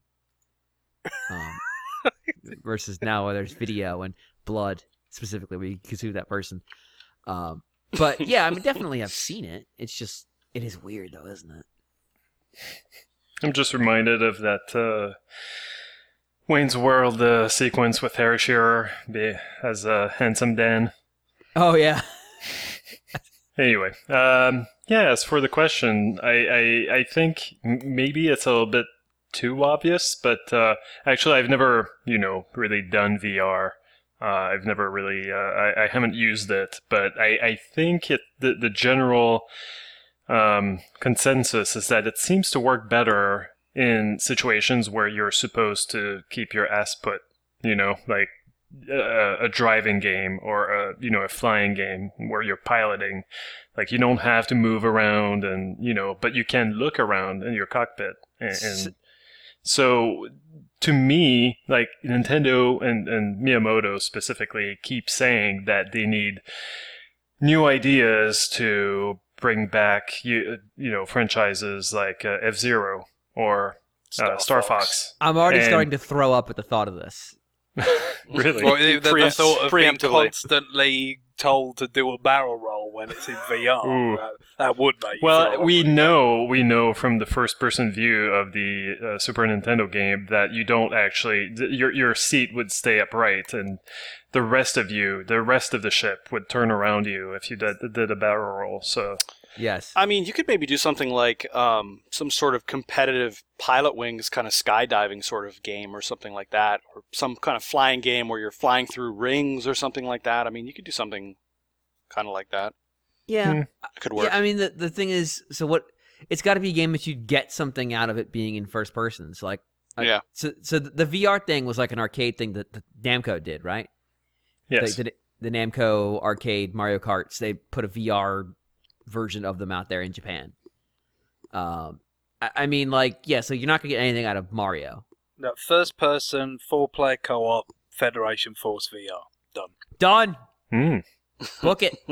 um, versus now where there's video and blood specifically where you consume that person. Um, but yeah, I mean, definitely I've seen it. It's just, it is weird though, isn't it? I'm just reminded of that uh, Wayne's World uh, sequence with Harry Shearer be, as uh, Handsome Dan. Oh yeah. Anyway, um, yeah, as for the question, I, I, I think m- maybe it's a little bit too obvious, but uh, actually I've never, you know, really done V R. Uh, I've never really, uh, I, I haven't used it, but I, I think it, the, the general um, consensus is that it seems to work better in situations where you're supposed to keep your ass put, you know, like a, a driving game or a, you know, a flying game where you're piloting. Like you don't have to move around and, you know, but you can look around in your cockpit. And, and so to me, like Nintendo and, and Miyamoto specifically keep saying that they need new ideas to bring back, you, you know, franchises like uh, F-Zero or uh, Star Star Fox. Fox. I'm already And- starting to throw up at the thought of this. Really? Well, the, the, the Preempt- thought of being preemptively. constantly told to do a barrel roll when it's in V R, Ooh. that, that would make you Well, feel we awkward. know we know from the first-person view of the uh, Super Nintendo game that you don't actually th- your your seat would stay upright, and the rest of you, the rest of the ship, would turn around you if you did, did a barrel roll. So Yes. I mean, you could maybe do something like um, some sort of competitive Pilot Wings kind of skydiving sort of game or something like that, or some kind of flying game where you're flying through rings or something like that. I mean, you could do something kind of like that. Yeah. Hmm. It could work. Yeah, I mean, the the thing is, so what? It's got to be a game that you get something out of it being in first person. So like, uh, Yeah. So so the, the V R thing was like an arcade thing that, that Namco did, right? yes, The, the, the Namco arcade Mario Karts. They put a V R version of them out there in Japan. Um, I, I mean, like, yeah. So you're not gonna get anything out of Mario. No, first person, four player co op, Federation Force V R. Done. Done. Hmm. Book it.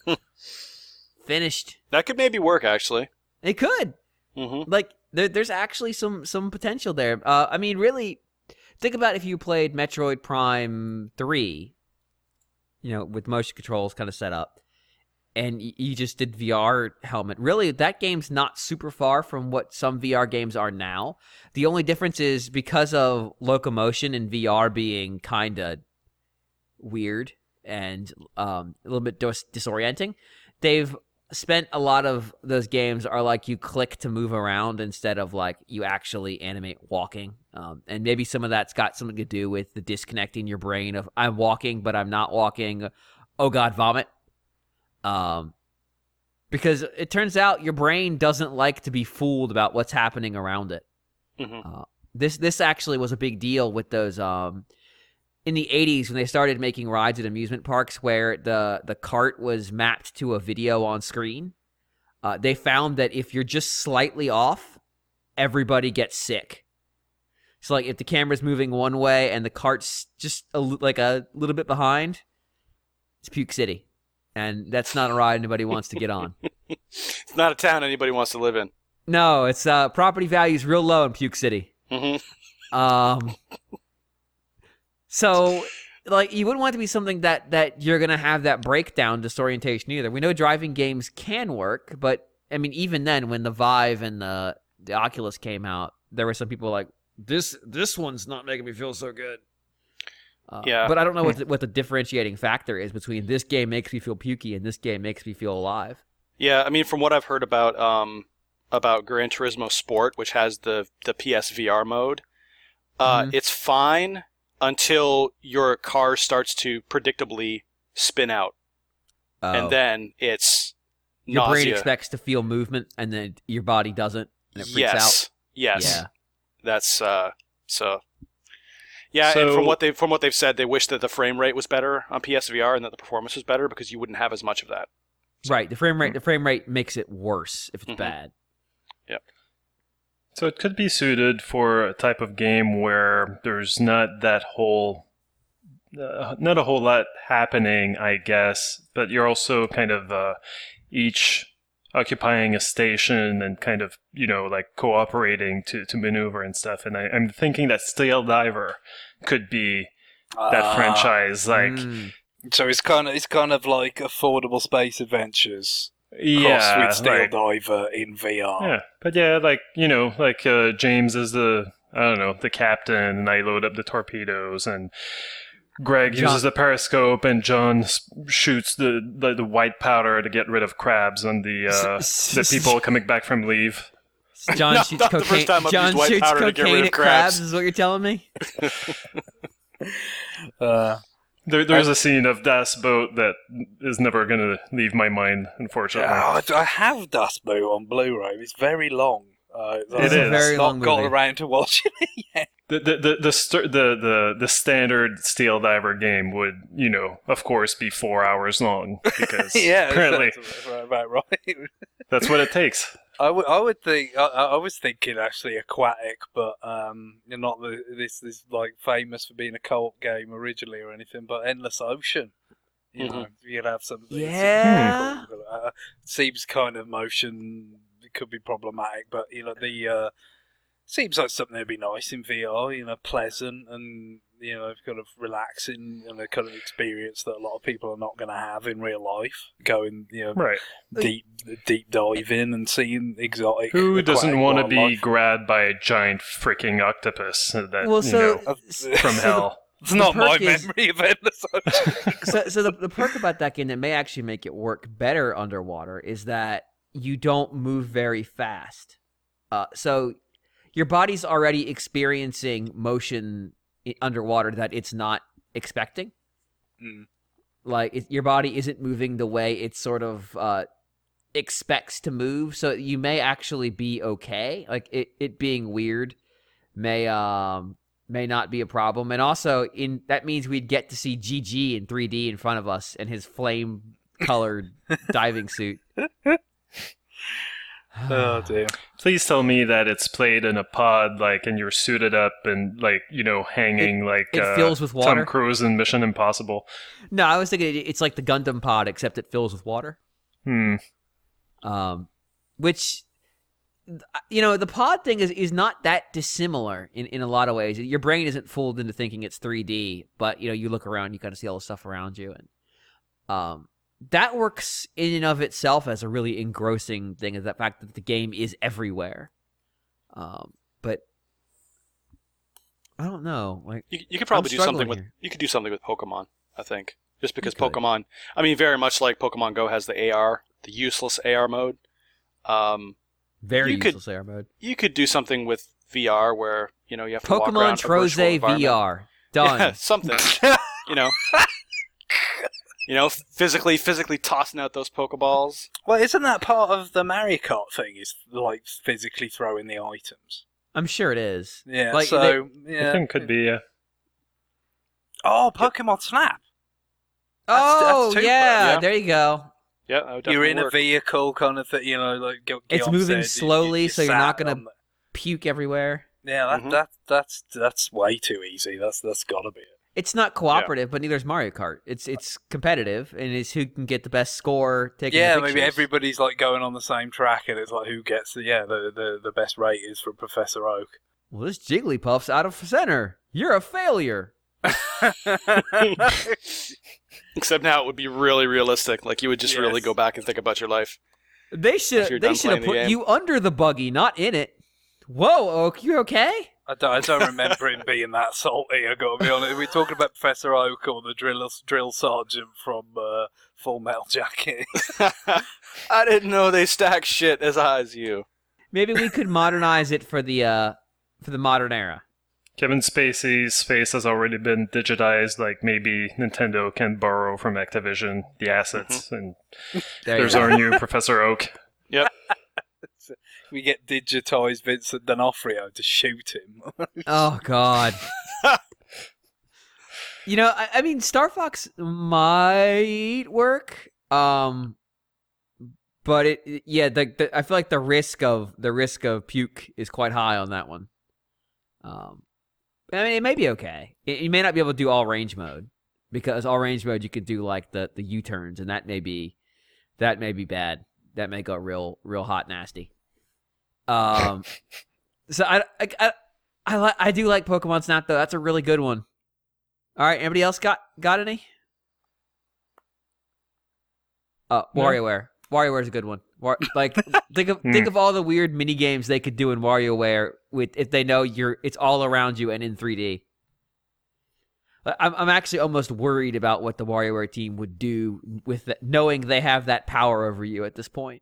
Finished. That could maybe work, actually. It could. hmm Like there, there's actually some some potential there. Uh, I mean, really, think about if you played Metroid Prime three, you know, with motion controls kind of set up, and y- you just did V R helmet. Really, that game's not super far from what some V R games are now. The only difference is because of locomotion and V R being kind of weird and um, a little bit dis- disorienting, they've spent a lot of those games are like you click to move around instead of like you actually animate walking. Um, and maybe some of that's got something to do with the disconnecting your brain of I'm walking, but I'm not walking. Oh God, vomit. Um, because it turns out your brain doesn't like to be fooled about what's happening around it. hmm Uh, this this actually was a big deal with those um, in the eighties when they started making rides at amusement parks where the the cart was mapped to a video on screen. Uh, they found that if you're just slightly off, everybody gets sick. So like if the camera's moving one way and the cart's just a, li- like a little bit behind, it's Puke City, and that's not a ride anybody wants to get on. It's not a town anybody wants to live in. No, it's uh, property value's real low in Puke City. hmm Um, so, like, you wouldn't want it to be something that, that you're going to have that breakdown disorientation either. We know driving games can work, but, I mean, even then, when the Vive and the, the Oculus came out, there were some people like, this this one's not making me feel so good. Uh, Yeah. But I don't know what the, what the differentiating factor is between this game makes me feel pukey and this game makes me feel alive. Yeah, I mean, from what I've heard about um, about Gran Turismo Sport, which has the the P S V R mode, uh, Mhm. it's fine until your car starts to predictably spin out, Oh. and then it's your brain nausea. expects to feel movement and then your body doesn't and it freaks yes, out. yes, Yeah. that's uh, so. Yeah, and So- from what they from what they've said, they wish that the frame rate was better on P S V R and that the performance was better because you wouldn't have as much of that. Right, the frame rate the frame rate makes it worse if it's Mhm. bad. So it could be suited for a type of game where there's not that whole, uh, not a whole lot happening, I guess, but you're also kind of uh, each occupying a station and kind of, you know, like cooperating to, to maneuver and stuff. And I, I'm thinking that Steel Diver could be that Ah, franchise, like, Mm. So it's kind of it's kind of like affordable space adventures yeah, crossed with Steel like- Diver in V R. Yeah, but yeah, like, you know, like uh, James is the, I don't know, the captain, and I load up the torpedoes, and Greg John- uses the periscope, and John s- shoots the, the the white powder to get rid of crabs on the uh, the people coming back from leave. John Not- shoots not the cocaine. first time I've John used white shoots powder to get rid cocaine of at crabs. crabs. Is what you're telling me? Uh, There, there's a scene of Das Boat that is never going to leave my mind, unfortunately. oh, I have Dust Boot on Blu-ray. It's very long. Uh, It I've is. a very not long got movie. around to watching it yet. The the the the, st- the the the standard Steel Diver game would, you know, of course, be four hours long because Yeah, apparently that's about right. that's what it takes. I would, I would think, I, I was thinking actually Aquatic, but um, you're not the, this this like famous for being a co-op game originally or anything, but Endless Ocean. You Mhm. know, you'd have something. that seems Yeah. cool, but, uh, seems kind of motion. It could be problematic, but you know the uh, Seems like something that'd be nice in V R, you know, pleasant and, you know, kind of relaxing and a kind of experience that a lot of people are not going to have in real life. Going, you know, Right. deep deep diving and seeing exotic. Who doesn't aquatic want to be wildlife. grabbed by a giant freaking octopus that, Well, you so, know, so from hell? It's not the my perk is- memory of Endless Ocean. so, so the, the perk about that game that may actually make it work better underwater is that you don't move very fast. Uh, so your body's already experiencing motion i- underwater that it's not expecting. Mm. Like it, your body isn't moving the way it sort of uh, expects to move, so you may actually be okay. Like it, it being weird may um may not be a problem. And also, in that means we'd get to see G G in three D in front of us in his flame colored diving suit. Oh dear. Please tell me that it's played in a pod, like, and you're suited up and, like, you know, hanging like it uh, fills with water? Tom Cruise in Mission Impossible. No, I was thinking it- it's like the Gundam pod, except it fills with water. Hmm. Um, which, you know, the pod thing is, is not that dissimilar in, in a lot of ways. Your brain isn't fooled into thinking it's three D, but, you know, you look around, you kind of see all the stuff around you. And um, that works in and of itself as a really engrossing thing, is that fact that the game is everywhere. Um, but I don't know. Like, You, you could probably I'm do something struggling with here. you could do something with Pokemon. I think just because You could. Pokemon. I mean, very much like Pokemon Go has the A R, the useless A R mode. Um, very You could- useless A R mode. you could do something with V R where you know you have to walk Pokemon around a virtual Troze V environment. R. Done. Yeah, something. you know. You know, physically, physically tossing out those Pokeballs. Well, isn't that part of the Mario Kart thing? Is like physically throwing the items? I'm sure it is. Yeah. Like, so I yeah. think could be. Uh, Oh, Pokemon Snap. That's- Oh, that's two yeah, yeah. there you go. Yeah, that would definitely You're in work. a vehicle, kind of thing. You know, like Gil- It's Guillaume moving said, you- slowly, you so you're not sat gonna- on the- Puke everywhere. Yeah, that, Mhm. that that's that's way too easy. That's that's gotta be it. It's not cooperative, but neither is Mario Kart. It's it's competitive, and it's who can get the best score. Taking Yeah, the maybe pictures. everybody's like going on the same track, and it's like who gets the yeah the the, the best rate is for Professor Oak. Well, this Jigglypuff's out of center. You're a failure. Except now it would be really realistic. Like you would just really Yes. go back and think about your life. They After should you're they done should have playing the put game. you under the buggy, not in it. Whoa, Oak, you okay? I don't, I don't remember him being that salty. I got to be honest. Are we talking about Professor Oak or the drill drill sergeant from uh, Full Metal Jacket? I didn't know they stack shit as high as you. Maybe we could modernize it for the uh for the modern era. Kevin Spacey's face has already been digitized. Like maybe Nintendo can borrow from Activision the assets, and There there's you go. our new Professor Oak. Yep. We get digitized Vincent D'Onofrio to shoot him. Oh God. You know, I, I mean, Star Fox might work, um, but it, it- yeah, the, the I feel like the risk of the risk of puke is quite high on that one. Um, I mean, it may be okay. It, you may not be able to do all range mode because all range mode you could do like the the U turns, and that may be that may be bad. That may go real real hot nasty. Um, so I I I, I, li- I do like Pokemon Snap though. That's a really good one. All right, anybody else got got any? Uh, No. WarioWare. WarioWare is a good one. War- like think of Hmm. think of all the weird mini games they could do in WarioWare with if they know you're it's all around you and in three D. I'm I'm actually almost worried about what the WarioWare team would do with that, knowing they have that power over you at this point.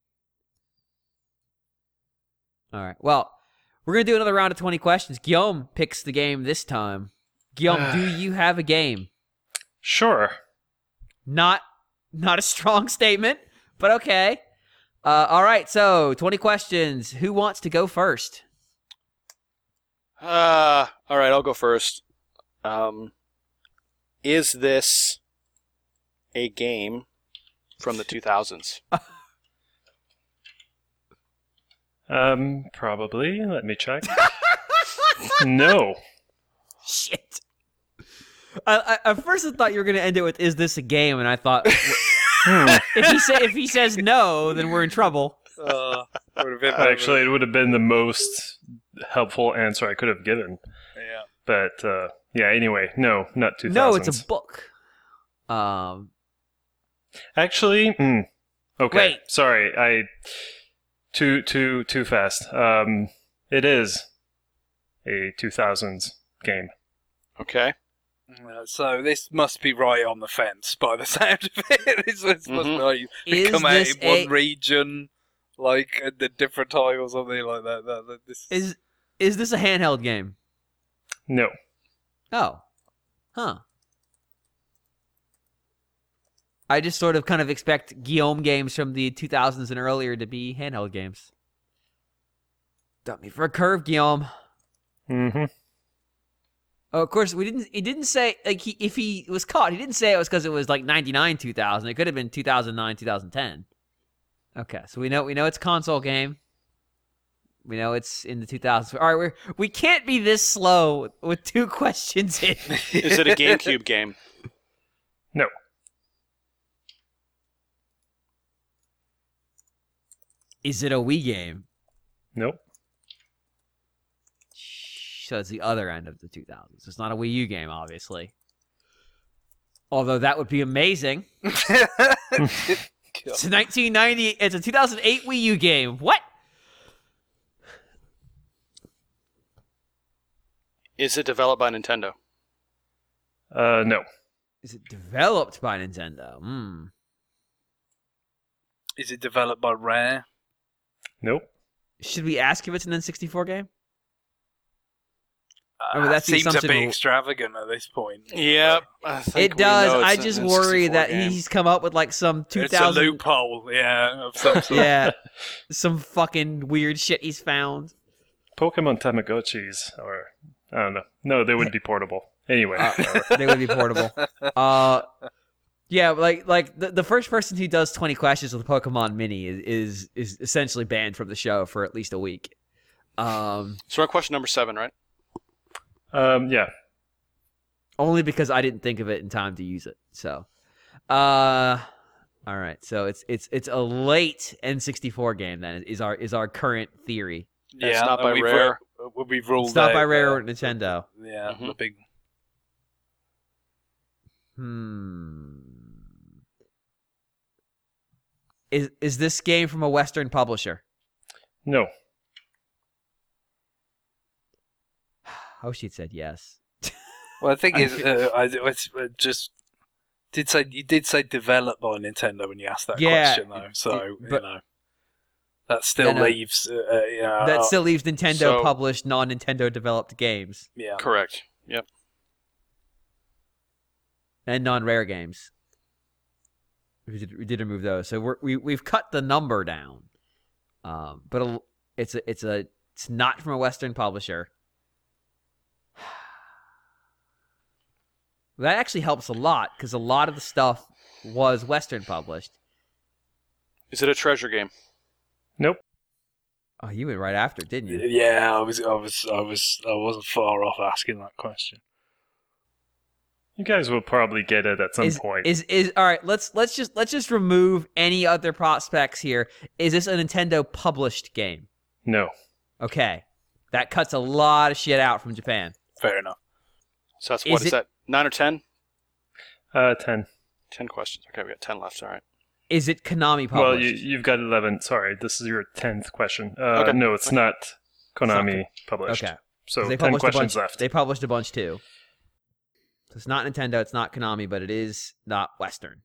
All right. Well, we're gonna do another round of twenty questions. Guillaume picks the game this time. Guillaume, do you have a game? Sure. Not not a strong statement, but okay. Uh, all right. So twenty questions. Who wants to go first? Uh, all right, I'll go first. Um, is this a game from the two thousands? Um, probably. Let me check. No. Shit. I, I, at first, I thought you were going to end it with "Is this a game?" And I thought, Hmm. if he say, if he says no, then we're in trouble. uh, would have been Actually, it would have been the most helpful answer I could have given. Yeah. But uh, yeah, anyway, no, not two thousands. No, it's a book. Um, Actually, mm, okay. Wait. Sorry, I too too too fast. Um, it is a two thousands game. Okay. Uh, so this must be right on the fence by the sound of it. this this must Mhm. be like Is it come out this in one a- region, like at the different time or something like that. that, that this is is this a handheld game? No. Oh, huh. I just sort of kind of expect Guillaume games from the two thousands and earlier to be handheld games. Dump me for a curve, Guillaume. Mm-hmm. Oh, of course, we didn't. He didn't say like he if he was caught. He didn't say it was because it was like ninety-nine, two thousand. It could have been two thousand nine, two thousand ten. Okay, so we know we know it's a console game. We know it's in the two thousands. All right, we're we can't be this slow with two questions in. Is it a GameCube game? No. Is it a Wii game? Nope. So it's the other end of the two thousands. It's not a Wii U game, obviously. Although that would be amazing. It's a nineteen ninety. It's a two thousand eight Wii U game. What? Is it developed by Nintendo? Uh, no. Is it developed by Nintendo? Hmm. Is it developed by Rare? Nope. Should we ask if it's an N sixty-four game? I mean, Uh, that's the seems a assumption bit we'll- extravagant at this point. Yep. I think It we does. know I it's just an worry N sixty-four that game. he's come up with like some two It's a thousand. loophole, yeah, of some sort. Yeah, some fucking weird shit he's found. Pokemon Tamagotchis, or I don't know. No, they wouldn't be portable. Anyway, Uh, whatever. They would be portable. Uh, yeah, like like the, the first person who does twenty questions with Pokemon Mini is, is is essentially banned from the show for at least a week. Um, So we're on question number seven, right? um, yeah. only because I didn't think of it in time to use it. So, uh, all right. So it's it's it's a late N sixty-four game. Then is our is our current theory. It's Yeah, not and by we've Rare. ru- we've ruled It's not by out, Rare uh, or Nintendo. Yeah, Mhm. the big. Hmm. Is is this game from a Western publisher? No. I wish he'd said yes. Well, I think it's, uh, I, it's uh, just did say you did say developed by Nintendo when you asked that Yeah, question, though. So but- you know that still Yeah, no. leaves. Uh, uh, you know, That uh, still leaves Nintendo so- published, non-Nintendo developed games yeah. Correct. Yep. and non-rare games. We did, we did remove those, so we're, we we've cut the number down. Um, but a- it's a it's a it's not from a Western publisher. That actually helps a lot because a lot of the stuff was Western published. Is it a treasure game? Nope. Oh, you went right after it, didn't you? Yeah, I was, I was, I was, I wasn't far off asking that question. You guys will probably get it at some is, point. Is is all right? Let's let's just let's just remove any other prospects here. Is this a Nintendo published game? No. Okay, that cuts a lot of shit out from Japan. Fair enough. So that's Is what is it- that? Nine or ten? Uh, ten. Ten questions. Okay, we got ten left. All right. Is it Konami published? Well, you, you've got eleven. Sorry, this is your tenth question. Uh, Okay. No, it's not Konami published. Okay, So they ten published a questions bunch. left. They published a bunch too. So it's not Nintendo. It's not Konami, but it is not Western.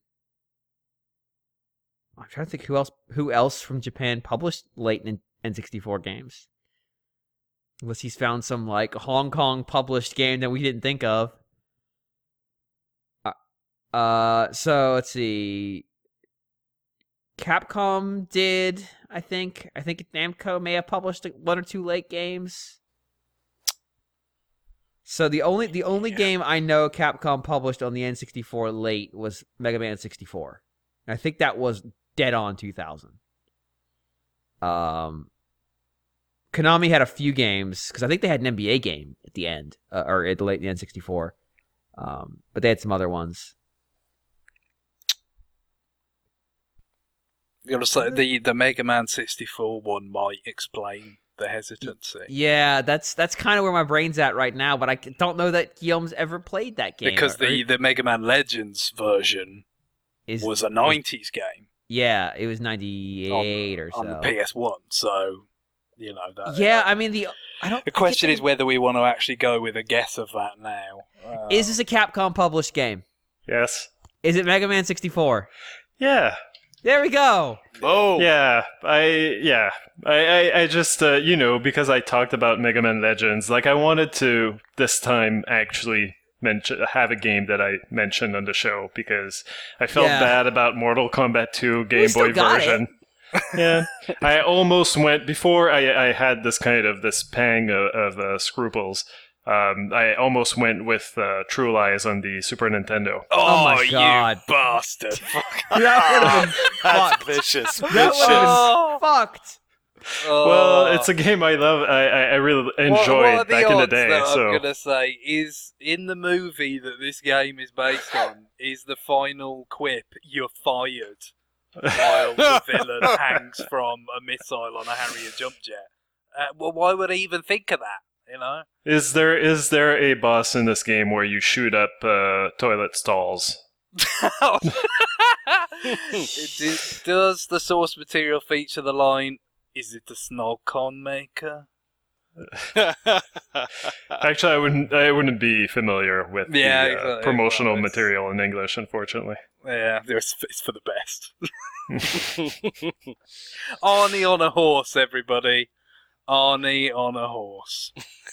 I'm trying to think who else. Who else from Japan published late N sixty-four games? Unless he's found some like Hong Kong published game that we didn't think of. Uh, uh so let's see. Capcom did, I think. I think Namco may have published one or two late games. So the only the only Yeah. game I know Capcom published on the N sixty-four late was Mega Man sixty-four. And I think that was dead on two thousand. Um, Konami had a few games because I think they had an N B A game at the end, uh, or at the late the N sixty-four. Um, but they had some other ones. You know, so the the Mega Man sixty-four one might explain the hesitancy. Yeah, that's that's kind of where my brain's at right now, but I don't know that Guillaume's ever played that game. Because or- the, the Mega Man Legends version is was a nineties game Yeah, it was ninety-eight or so. on the P S one, so, you know. That, Yeah, I mean, the I don't. The question is whether we want to actually go with a guess of that now. Uh, Is this a Capcom published game? Yes. Is it Mega Man sixty-four? Yeah. There we go. Boom. Yeah, I yeah, I I, I just uh, you know, because I talked about Mega Man Legends, like I wanted to this time actually mention have a game that I mentioned on the show because I felt Yeah. bad about Mortal Kombat two Game We still Boy got it. version. Yeah, I almost went before I I had this kind of this pang of, of uh, scruples. Um, I almost went with uh, True Lies on the Super Nintendo. Oh my God. you bastard. That would have been That's fucked. vicious. That would have Vicious. been fucked. Well, it's a game I love. I I, I really enjoyed what, what are the back in the odds day. that So I'm gonna say is in the movie that this game is based on is the final quip "You're fired" while the villain hangs from a missile on a Harrier jump jet. Uh, well, why would I even think of that? You know? Is there is there a boss in this game where you shoot up uh, toilet stalls? It- does the source material feature the line? Is it the Snogcon maker? Actually, I wouldn't I wouldn't be familiar with Yeah, the uh, exactly. promotional Well, it's- material in English, unfortunately. Yeah, it's, it's for the best. Arnie on a horse, everybody. Arnie on a horse.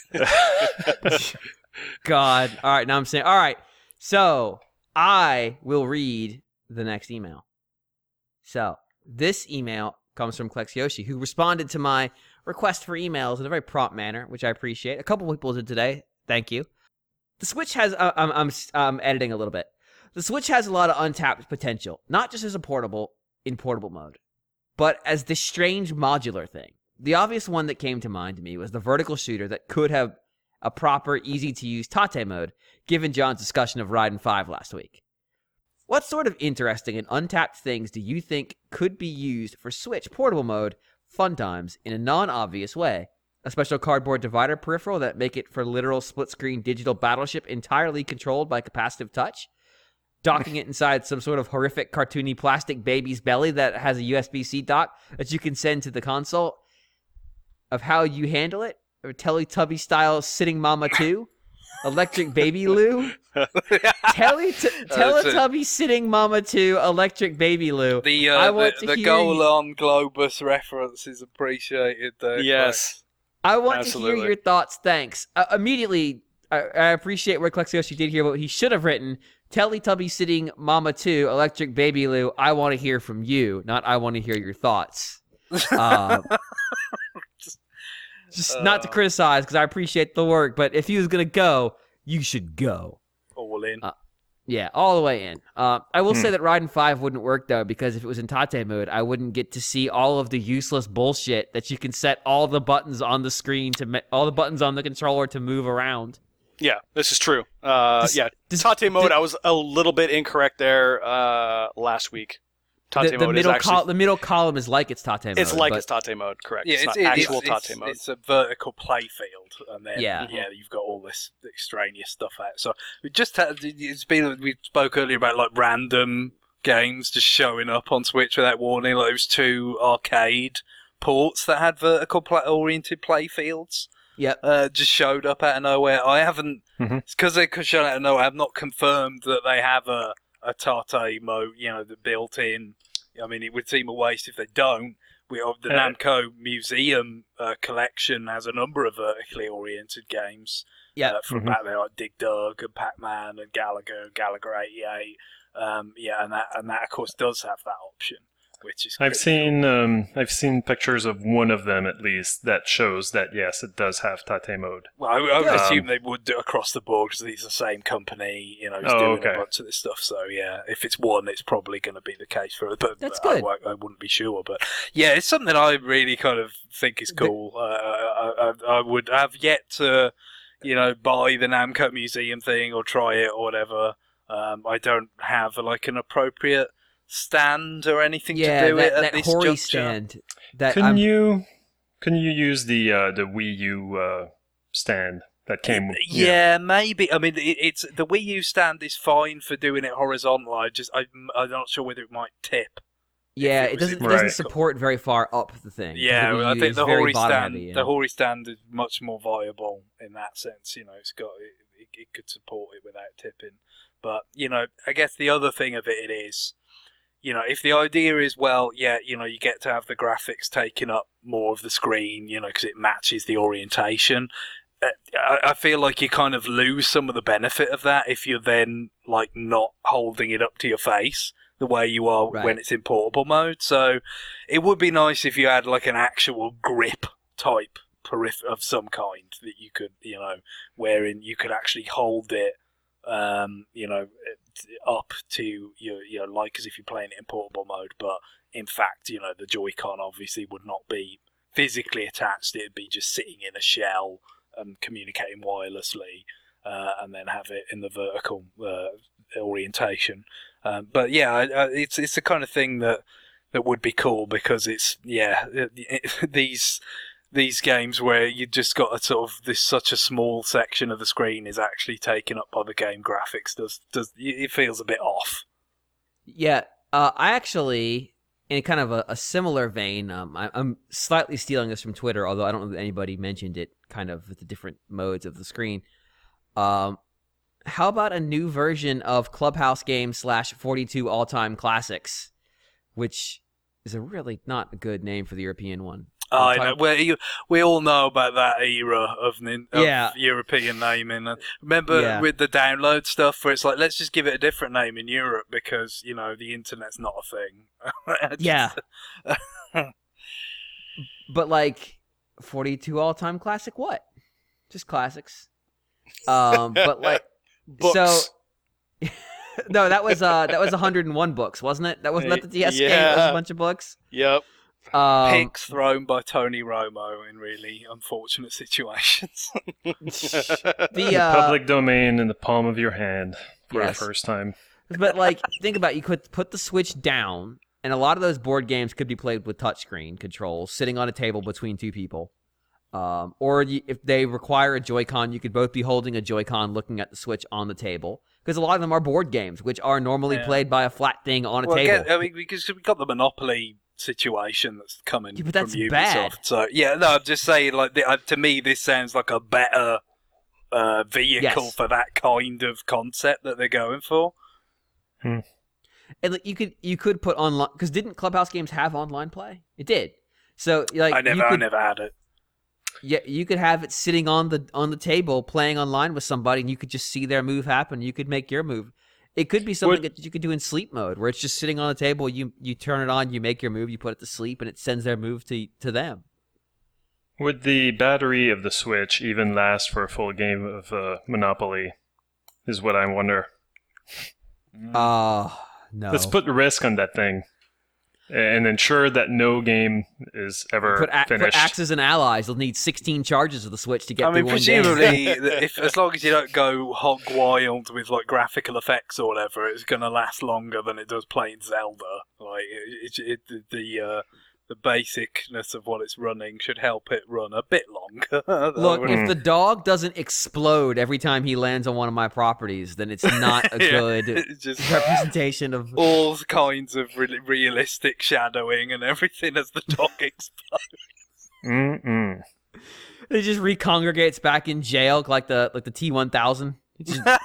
God. All right, now I'm saying. All right, so I will read the next email. So this email comes from Klex Yoshi, who responded to my request for emails in a very prompt manner, which I appreciate. A couple people did today. Thank you. The Switch has. Uh, I'm, I'm I'm editing a little bit. The Switch has a lot of untapped potential, not just as a portable in portable mode, but as this strange modular thing. The obvious one that came to mind to me was the vertical shooter that could have a proper, easy-to-use Tate mode, given John's discussion of Raiden five last week. What sort of interesting and untapped things do you think could be used for Switch portable mode fun times in a non-obvious way? A special cardboard divider peripheral that make it for literal split-screen digital battleship entirely controlled by capacitive touch? Docking it inside some sort of horrific cartoony plastic baby's belly that has a U S B C dock that you can send to the console? Of how you handle it? Or Teletubby style Sitting Mama two? Electric Baby Lou? Telly t- Teletubby Sitting Mama two, Electric Baby Lou. The I uh, want the, to the hear Golan Globus reference is appreciated there. Yes. I want to Absolutely. hear your thoughts. Thanks. Uh, immediately, I, I appreciate where Klexioshi did here, but he should have written Teletubby Sitting Mama two, Electric Baby Lou. I want to hear from you, not I want to hear your thoughts. Uh, just not to Uh. criticize, because I appreciate the work, but if he was going to go, you should go. All in. Uh, Yeah, all the way in. Uh, I will Hmm. say that Raiden five wouldn't work, though, because if it was in Tate mode, I wouldn't get to see all of the useless bullshit that you can set all the buttons on the screen, to ma- all the buttons on the controller to move around. Yeah, this is true. Uh, Does- yeah, does- Tate mode. does- I was a little bit incorrect there uh, last week. Tate The, the mode middle is actually col- the middle column is like it's Tate mode. it's like but- it's Tate mode. Correct. Yeah, it's, it's, not it- actual it's, Tate it's, mode. it's a vertical playfield, and then Yeah. yeah, you've got all this extraneous stuff out. So we just had it's been we spoke earlier about like random games just showing up on Switch without warning. Like those two arcade ports that had vertical play- oriented playfields. Yep. Uh, just showed up out of nowhere. I haven't. Mhm. It's because they could show out of nowhere. I have not confirmed that they have a a Tate mode. You know, the built in. I mean, it would seem a waste if they don't. We have the Uh, Namco Museum uh, collection has a number of vertically oriented games. Yep. Uh, from Mhm. back there, like Dig Dug and Pac-Man and Gallagher, Gallagher eighty-eight. Um, yeah, and that and that of course does have that option, which is. I've pretty seen um, I've seen pictures of one of them at least that shows that yes, it does have Tate mode. Well, I, I would Um, assume they would do it across the board because it's the same company, you know, who's Oh, doing okay. a bunch of this stuff. So yeah, if it's one, it's probably going to be the case for it. But That's but I good. won't- I, wouldn't be sure. But yeah, it's something I really kind of think is cool. Uh, I, I, I would have yet to, you know, buy the Namco Museum thing or try it or whatever. Um, I don't have like an appropriate stand or anything Yeah, to do that, it at that this Hori juncture. stand. That Couldn't I'm, you Couldn't you use the uh, the Wii U uh, stand that came? Yeah, Yeah. maybe. I mean, it, it's the Wii U stand is fine for doing it horizontal. I just, I, I'm not sure whether it might tip. Yeah, it it was doesn't it Right. doesn't support very far up the thing. 'cause Yeah, the Wii well, I U think is the very Hori bottom stand, heavy, yeah. the Hori stand is much more viable in that sense. You know, it's got it, it, it could support it without tipping. But you know, I guess the other thing of it is, you know, if the idea is, well, yeah, you know, you get to have the graphics taking up more of the screen, you know, because it matches the orientation. uh, I, I feel like you kind of lose some of the benefit of that if you're then like not holding it up to your face the way you are Right. when it's in portable mode. So it would be nice if you had like an actual grip type peripheral of some kind that you could, you know, wherein you could actually hold it, um, you know, up to your, you know, like as if you're playing it in portable mode, but in fact, you know, the Joy-Con obviously would not be physically attached. It'd be just sitting in a shell and communicating wirelessly, uh, and then have it in the vertical uh, orientation. Um, but yeah, I, I, it's it's the kind of thing that that would be cool because it's yeah it, it, these these games where you just got a sort of this such a small section of the screen is actually taken up by the game graphics. Does does it feels a bit off? Yeah, uh, I actually, in kind of a, a similar vein, um, I, I'm slightly stealing this from Twitter, although I don't know that anybody mentioned it, kind of with the different modes of the screen. Um, how about a new version of Clubhouse Games slash forty-two All-Time Classics, which is a really not a good name for the European one. I All-time- know. Well, you, we all know about that era of, nin- of Yeah. European naming. And remember Yeah. with the download stuff where it's like, let's just give it a different name in Europe because, you know, the internet's not a thing. Just- Yeah. But like forty-two All-Time Classic what? Just classics. Um, but like Books. so no, that was uh that was one hundred one books, wasn't it? That wasn't that the D S game? That was Yeah. a bunch of books. Yep. Um, Pigs thrown by Tony Romo in really unfortunate situations. the uh, Public domain in the palm of your hand for Yes. the first time. but like think about it, you could put the Switch down, and a lot of those board games could be played with touchscreen controls, sitting on a table between two people. Um, or you, if they require a Joy-Con, you could both be holding a Joy-Con, looking at the Switch on the table. Because a lot of them are board games, which are normally Yeah. played by a flat thing on a well, table. again, I mean, because we've got the Monopoly situation that's coming Yeah, but that's from Ubisoft. bad. So yeah, no, I'm just saying, like the, uh, to me, this sounds like a better uh, vehicle Yes. for that kind of concept that they're going for. And like, you could you could put online, because didn't Clubhouse Games have online play? It did. So like I never, you could, I never had it. yeah, you could have it sitting on the on the table playing online with somebody, and you could just see their move happen. You could make your move. It could be something Would- that you could do in sleep mode, where it's just sitting on the table. You you turn it on, you make your move, you put it to sleep, and it sends their move to to them. Would the battery of the Switch even last for a full game of uh, Monopoly? Is what I wonder. Oh no! Let's put the risk on that thing and ensure that no game is ever put, a- put finished. axes and allies. They'll need sixteen charges of the Switch to get I mean, through one game. presumably, if as long as you don't go hog wild with like graphical effects or whatever, it's going to last longer than it does playing Zelda. Like it, it, it the uh, the basicness of what it's running should help it run a bit longer. Look, That if would- the dog doesn't explode every time he lands on one of my properties, then it's not a Yeah, good it's just representation of. all kinds of really realistic shadowing and everything as the dog explodes. Mm-mm. It just recongregates back in jail like the like the T one thousand. It just-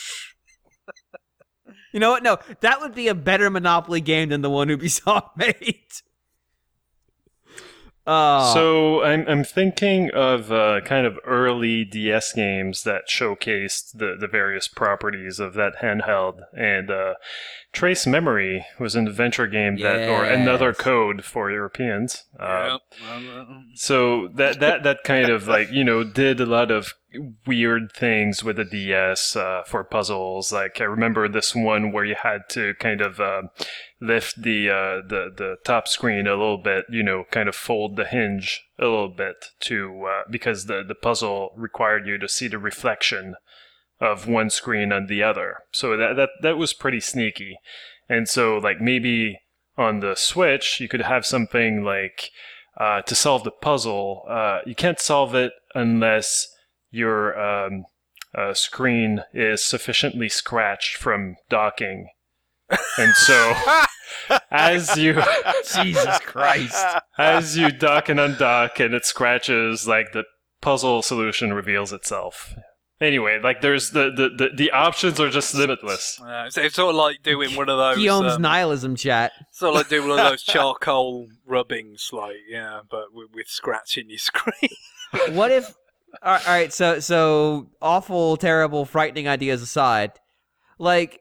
You know what? No, that would be a better Monopoly game than the one Ubisoft made. Oh, So I'm I'm thinking of uh, kind of early D S games that showcased the, the various properties of that handheld, and uh, Trace Memory was an adventure game that, or another Yes. code for Europeans. Uh, Yep. So that that that kind of like you know did a lot of weird things with the D S uh, for puzzles. Like I remember this one where you had to kind of uh, lift the uh, the the top screen a little bit, you know, kind of fold the hinge a little bit to uh, because the the puzzle required you to see the reflection of one screen on the other. So that that that was pretty sneaky. And so like maybe on the Switch you could have something like uh, to solve the puzzle, uh, you can't solve it unless your um, uh, screen is sufficiently scratched from docking. And so, as you Jesus Christ. as you dock and undock, and it scratches, like the puzzle solution reveals itself. Anyway, like there's the the, the, the options are just limitless. Uh, it's, it's sort of like doing one of those. Guillaume's um, nihilism chat. Sort of like doing one of those charcoal rubbings, like yeah, but with, with scratching your screen. What if? All right, so so awful, terrible, frightening ideas aside, like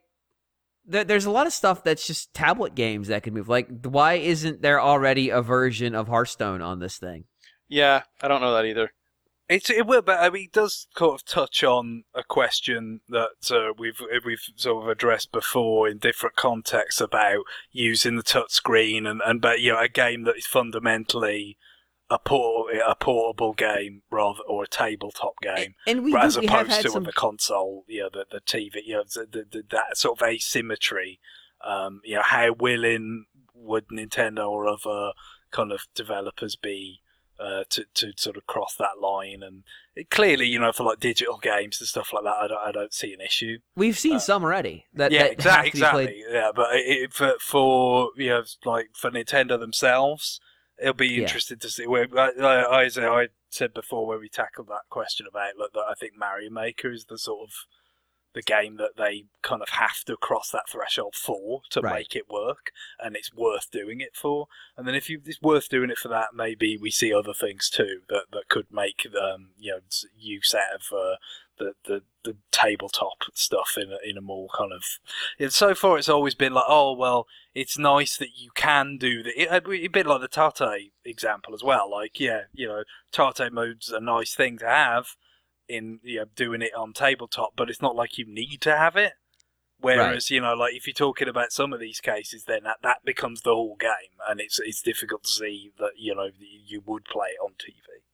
th- there's a lot of stuff that's just tablet games that can move. Like, why isn't there already a version of Hearthstone on this thing? Yeah, I don't know that either. It's it will, but I mean, it does sort of touch on a question that uh, we've we've sort of addressed before in different contexts about using the touch screen and and but you know a game that is fundamentally a port a portable game rather or a tabletop game And we, as do, we have opposed had to some. on the console. You know, the the T V, you know, the, the, the, that sort of asymmetry. Um, you know, how willing would Nintendo or other kind of developers be? Uh, to to sort of cross that line, and it, clearly, you know, for like digital games and stuff like that, I don't, I don't see an issue. We've seen uh, some already. That, yeah, that exactly, have to be played. exactly. Yeah, but it, it, for for you know, like for Nintendo themselves, it'll be Yeah. interesting to see. Where I, I, I I said before when we tackled that question about like, that I think Mario Maker is the sort of the game that they kind of have to cross that threshold for to Right. make it work, and it's worth doing it for. And then if you, it's worth doing it for that, maybe we see other things too that, that could make um, you know use out of uh, the, the the tabletop stuff in a, in a more kind of. And so far, it's always been like, oh well, it's nice that you can do that. It, a bit like the Tate example as well. Like yeah, you know, Tate mode's a nice thing to have. In you know, doing it on tabletop, but it's not like you need to have it. Whereas, you know, like if you're talking about some of these cases, then that, that becomes the whole game, and it's it's difficult to see that you know you would play it on T V.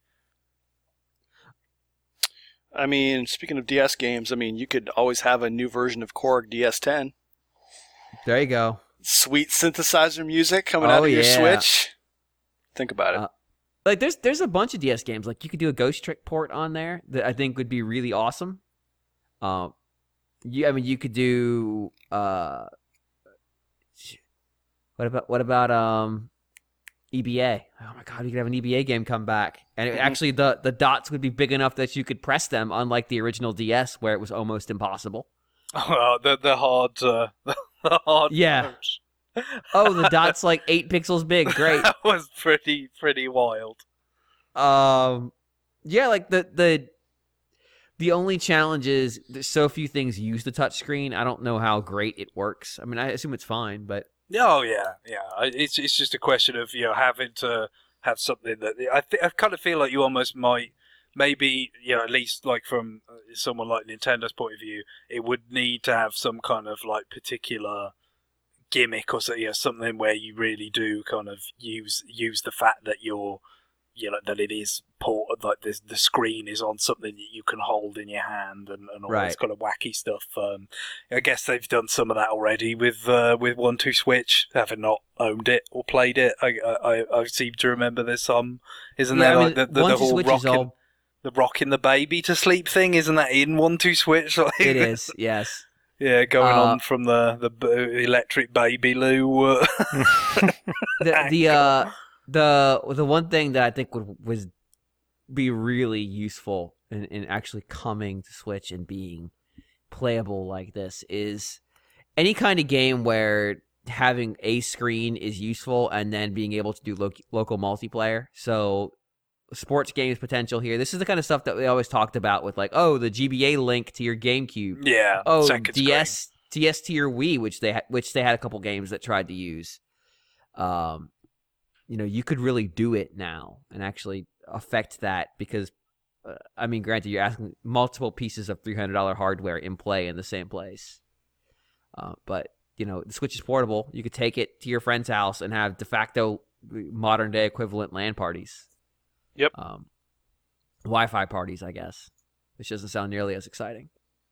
I mean, speaking of D S games, I mean, you could always have a new version of Korg D S ten. There you go. Sweet synthesizer music coming Oh, out of your yeah. Switch. Think about it. Uh, Like there's there's a bunch of D S games. Like you could do a Ghost Trick port on there that I think would be really awesome. Um, you I mean you could do uh, what about what about um, E B A? Oh my God, you could have an E B A game come back, and it, Mhm. actually the the dots would be big enough that you could press them, unlike the original D S where it was almost impossible. Oh, the the hard, uh, the hard. Yeah. modes. Oh, the dot's like eight pixels big. Great. That was pretty pretty wild. Um, yeah, like the the the only challenge is there's so few things use the touchscreen. I don't know how great it works. I mean, I assume it's fine, but Oh yeah, yeah. I- It's it's just a question of you know having to have something that I th- I kind of feel like you almost might maybe you know at least like from uh, someone like Nintendo's point of view, it would need to have some kind of like particular gimmick or so, you know, something where you really do kind of use use the fact that you're you know that it is port like the the screen is on something that you can hold in your hand and, and all Right. this kind of wacky stuff. Um, I guess they've done some of that already with uh, with One Two Switch, having not owned it or played it. I I, I seem to remember there's some, isn't yeah, there I mean, like the, the, the One Two whole Switch is rocking all the rocking the baby to sleep thing? Isn't that in One Two Switch? Like, it is. Yes. Yeah, going Uh, on from the the b- electric baby loo. Uh, The the uh the the one thing that I think would was be really useful in, in actually coming to Switch and being playable like this is any kind of game where having a screen is useful and then being able to do lo- local multiplayer. So sports games potential here. This is the kind of stuff that we always talked about with like, oh, the G B A link to your GameCube. yeah. Oh, second D S D S to your Wii, which they ha- which they had a couple games that tried to use. Um, you know, you could really do it now and actually affect that because, uh, I mean, granted, you're asking multiple pieces of three hundred dollars hardware in play in the same place. Uh, but, you know, the Switch is portable. You could take it to your friend's house and have de facto modern day equivalent LAN parties. Yep. Um, Wi-Fi parties, I guess, which doesn't sound nearly as exciting.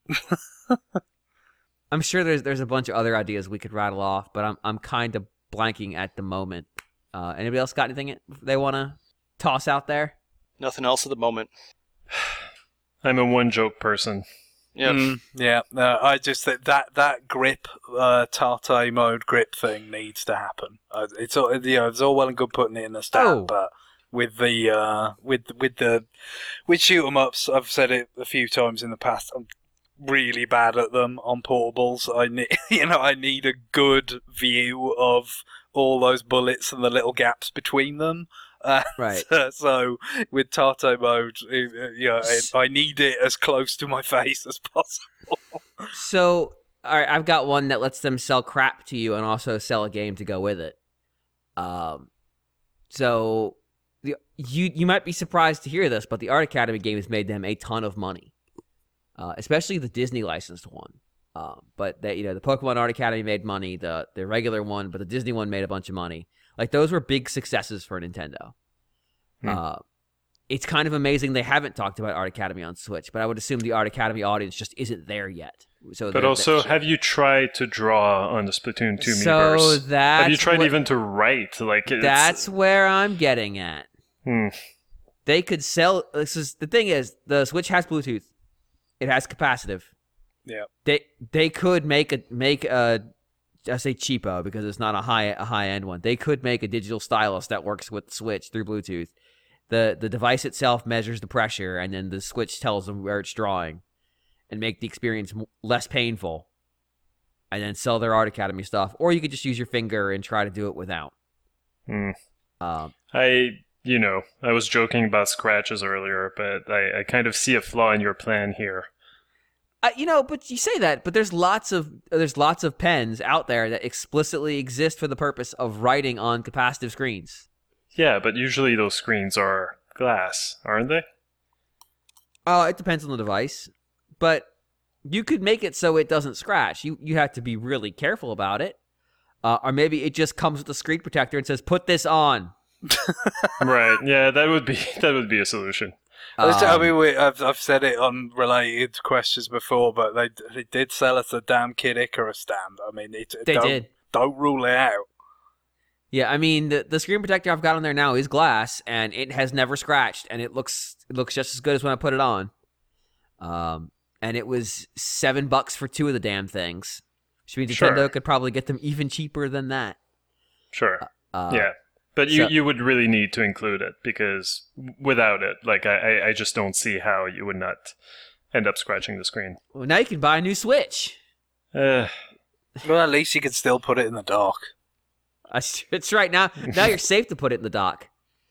I'm sure there's there's a bunch of other ideas we could rattle off, but I'm I'm kind of blanking at the moment. Uh, anybody else got anything they want to toss out there? Nothing else at the moment. I'm a one joke person. Yep. Mm, yeah, no, I just think that that grip, uh, Tarte mode grip thing needs to happen. Uh, it's all, you know, it's all well and good putting it in the stat, Oh. but with the uh, with with the with shoot 'em ups, I've said it a few times in the past. I'm really bad at them on portables. I need, you know, I need a good view of all those bullets and the little gaps between them. Uh, Right. So with Tarte mode, uh, you know, it, I need it as close to my face as possible. So, all right, I've got one that lets them sell crap to you and also sell a game to go with it. Um, so the, you you might be surprised to hear this, but the Art Academy game has made them a ton of money, uh, especially the Disney licensed one. Um, but that you know, the Pokemon Art Academy made money, the the regular one, but the Disney one made a bunch of money. Like those were big successes for Nintendo. Hmm. Uh, it's kind of amazing they haven't talked about Art Academy on Switch, but I would assume the Art Academy audience just isn't there yet. So But they're- also, they're- have you tried to draw on the Splatoon two so Miiverse? that's Have you tried what- even to write? Like it's, That's where I'm getting at. Hmm. They could sell. This is the thing is the Switch has Bluetooth. It has capacitive. Yeah. They they could make a make a I say cheapo because it's not a high a high end one. They could make a digital stylus that works with the Switch through Bluetooth. The the device itself measures the pressure, and then the Switch tells them where it's drawing, and make the experience m- less painful. And then sell their Art Academy stuff, or you could just use your finger and try to do it without. Hmm. Um, I, you know, I was joking about scratches earlier, but I, I kind of see a flaw in your plan here. Uh, you know, but you say that, but there's lots of there's lots of pens out there that explicitly exist for the purpose of writing on capacitive screens. Yeah, but usually those screens are glass, aren't they? Oh, it depends on the device, but you could make it so it doesn't scratch. You you have to be really careful about it, uh, or maybe it just comes with a screen protector and says, "Put this on." Right. Yeah, that would be that would be a solution. I Um, mean, we, I've I've said it on related questions before, but they they did sell us a damn Kid Icarus stand. I mean, it, they don't, did. Don't rule it out. Yeah, I mean the the screen protector I've got on there now is glass, and it has never scratched, and it looks it looks just as good as when I put it on. Um, and it was seven bucks for two of the damn things, which means Sure. Nintendo could probably get them even cheaper than that. Sure. Uh, yeah. But you, so- you would really need to include it because without it, like I, I- I just don't see how you would not end up scratching the screen. Well, now you can buy a new Switch. Uh, Well, at least you can still put it in the dock. Uh, It's right now. Now you're safe to put it in the dock.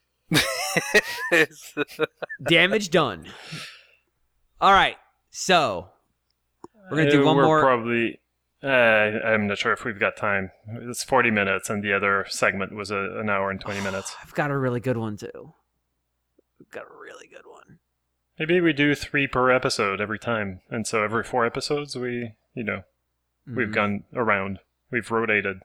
Damage done. All right, so we're gonna do uh, one we're more. Probably. Uh, I'm not sure if we've got time. It's forty minutes, and the other segment was a, an hour and twenty minutes. I've got a really good one too. I've got a really good one. Maybe we do three per episode every time, and so every four episodes, we, you know, we've Mhm. gone around, we've rotated.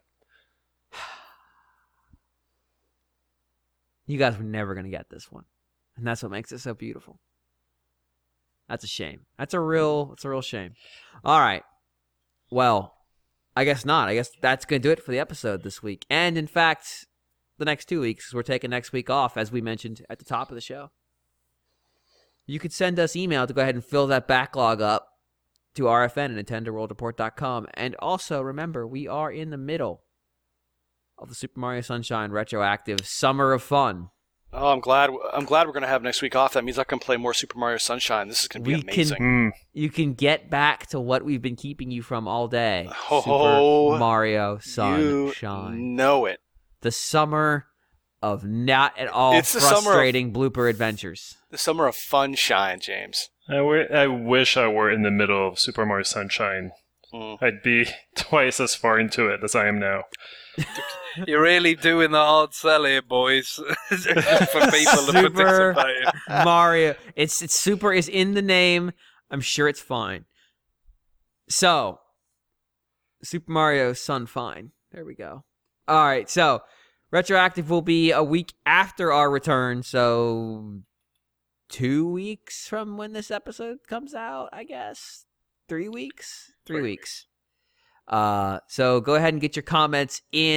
You guys were never gonna get this one, and that's what makes it so beautiful. That's a shame. That's a real. That's a real shame. All right. Well, I guess not. I guess that's gonna do it for the episode this week, and in fact, the next two weeks 'cause we're taking next week off, as we mentioned at the top of the show. You could send us email to go ahead and fill that backlog up to R F N at Nintendo World Report dot com, and also remember we are in the middle of the Super Mario Sunshine Retroactive Summer of Fun. Oh, I'm glad. I'm glad we're gonna have next week off. That means I can play more Super Mario Sunshine. This is gonna be We can- amazing. Hmm. You can get back to what we've been keeping you from all day. Ho, Super ho, Mario you Sunshine. know it. The summer of not at all It's the summer of- frustrating blooper adventures. The summer of fun shine, James. I, w- I wish I were in the middle of Super Mario Sunshine. Mm. I'd be twice as far into it as I am now. You're really doing the hard sell here, boys, for people to Super participate. Mario. It's it's super is in the name. I'm sure it's fine. So, Super Mario Sun Fine. There we go. All right. So, Retroactive will be a week after our return. So, two weeks from when this episode comes out, I guess. Three weeks. Three, Three weeks. Uh, so go ahead and get your comments in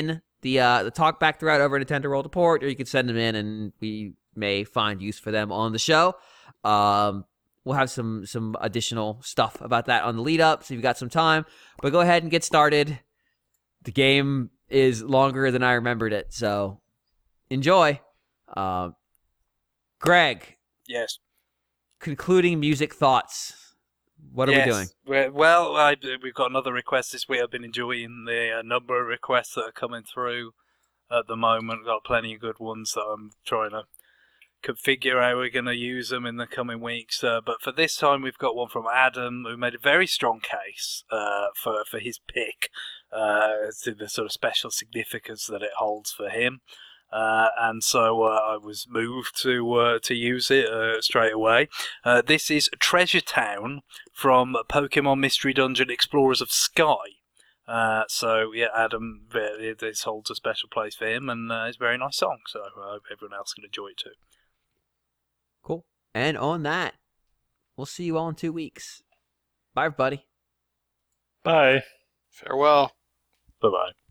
the uh, the talk back thread over at Nintendo World Report, or you can send them in, and we may find use for them on the show. Um, we'll have some some additional stuff about that on the lead up, so you've got some time. But go ahead and get started. The game is longer than I remembered it, so enjoy. Uh, Greg. Yes. Concluding music thoughts. What are yes. we doing? We're, well, I, we've got another request this week. I've been enjoying the uh, number of requests that are coming through at the moment. We've got plenty of good ones that I'm trying to configure how we're going to use them in the coming weeks. Uh, but for this time, we've got one from Adam, who made a very strong case uh, for, for his pick, uh, to the sort of special significance that it holds for him. Uh, and so uh, I was moved to uh, to use it uh, straight away. Uh, this is Treasure Town from Pokemon Mystery Dungeon Explorers of Sky. Uh, so yeah, Adam, uh, this holds a special place for him, and uh, it's a very nice song. So I hope everyone else can enjoy it too. Cool. And on that, we'll see you all in two weeks. Bye, everybody. Bye. Farewell. Bye bye.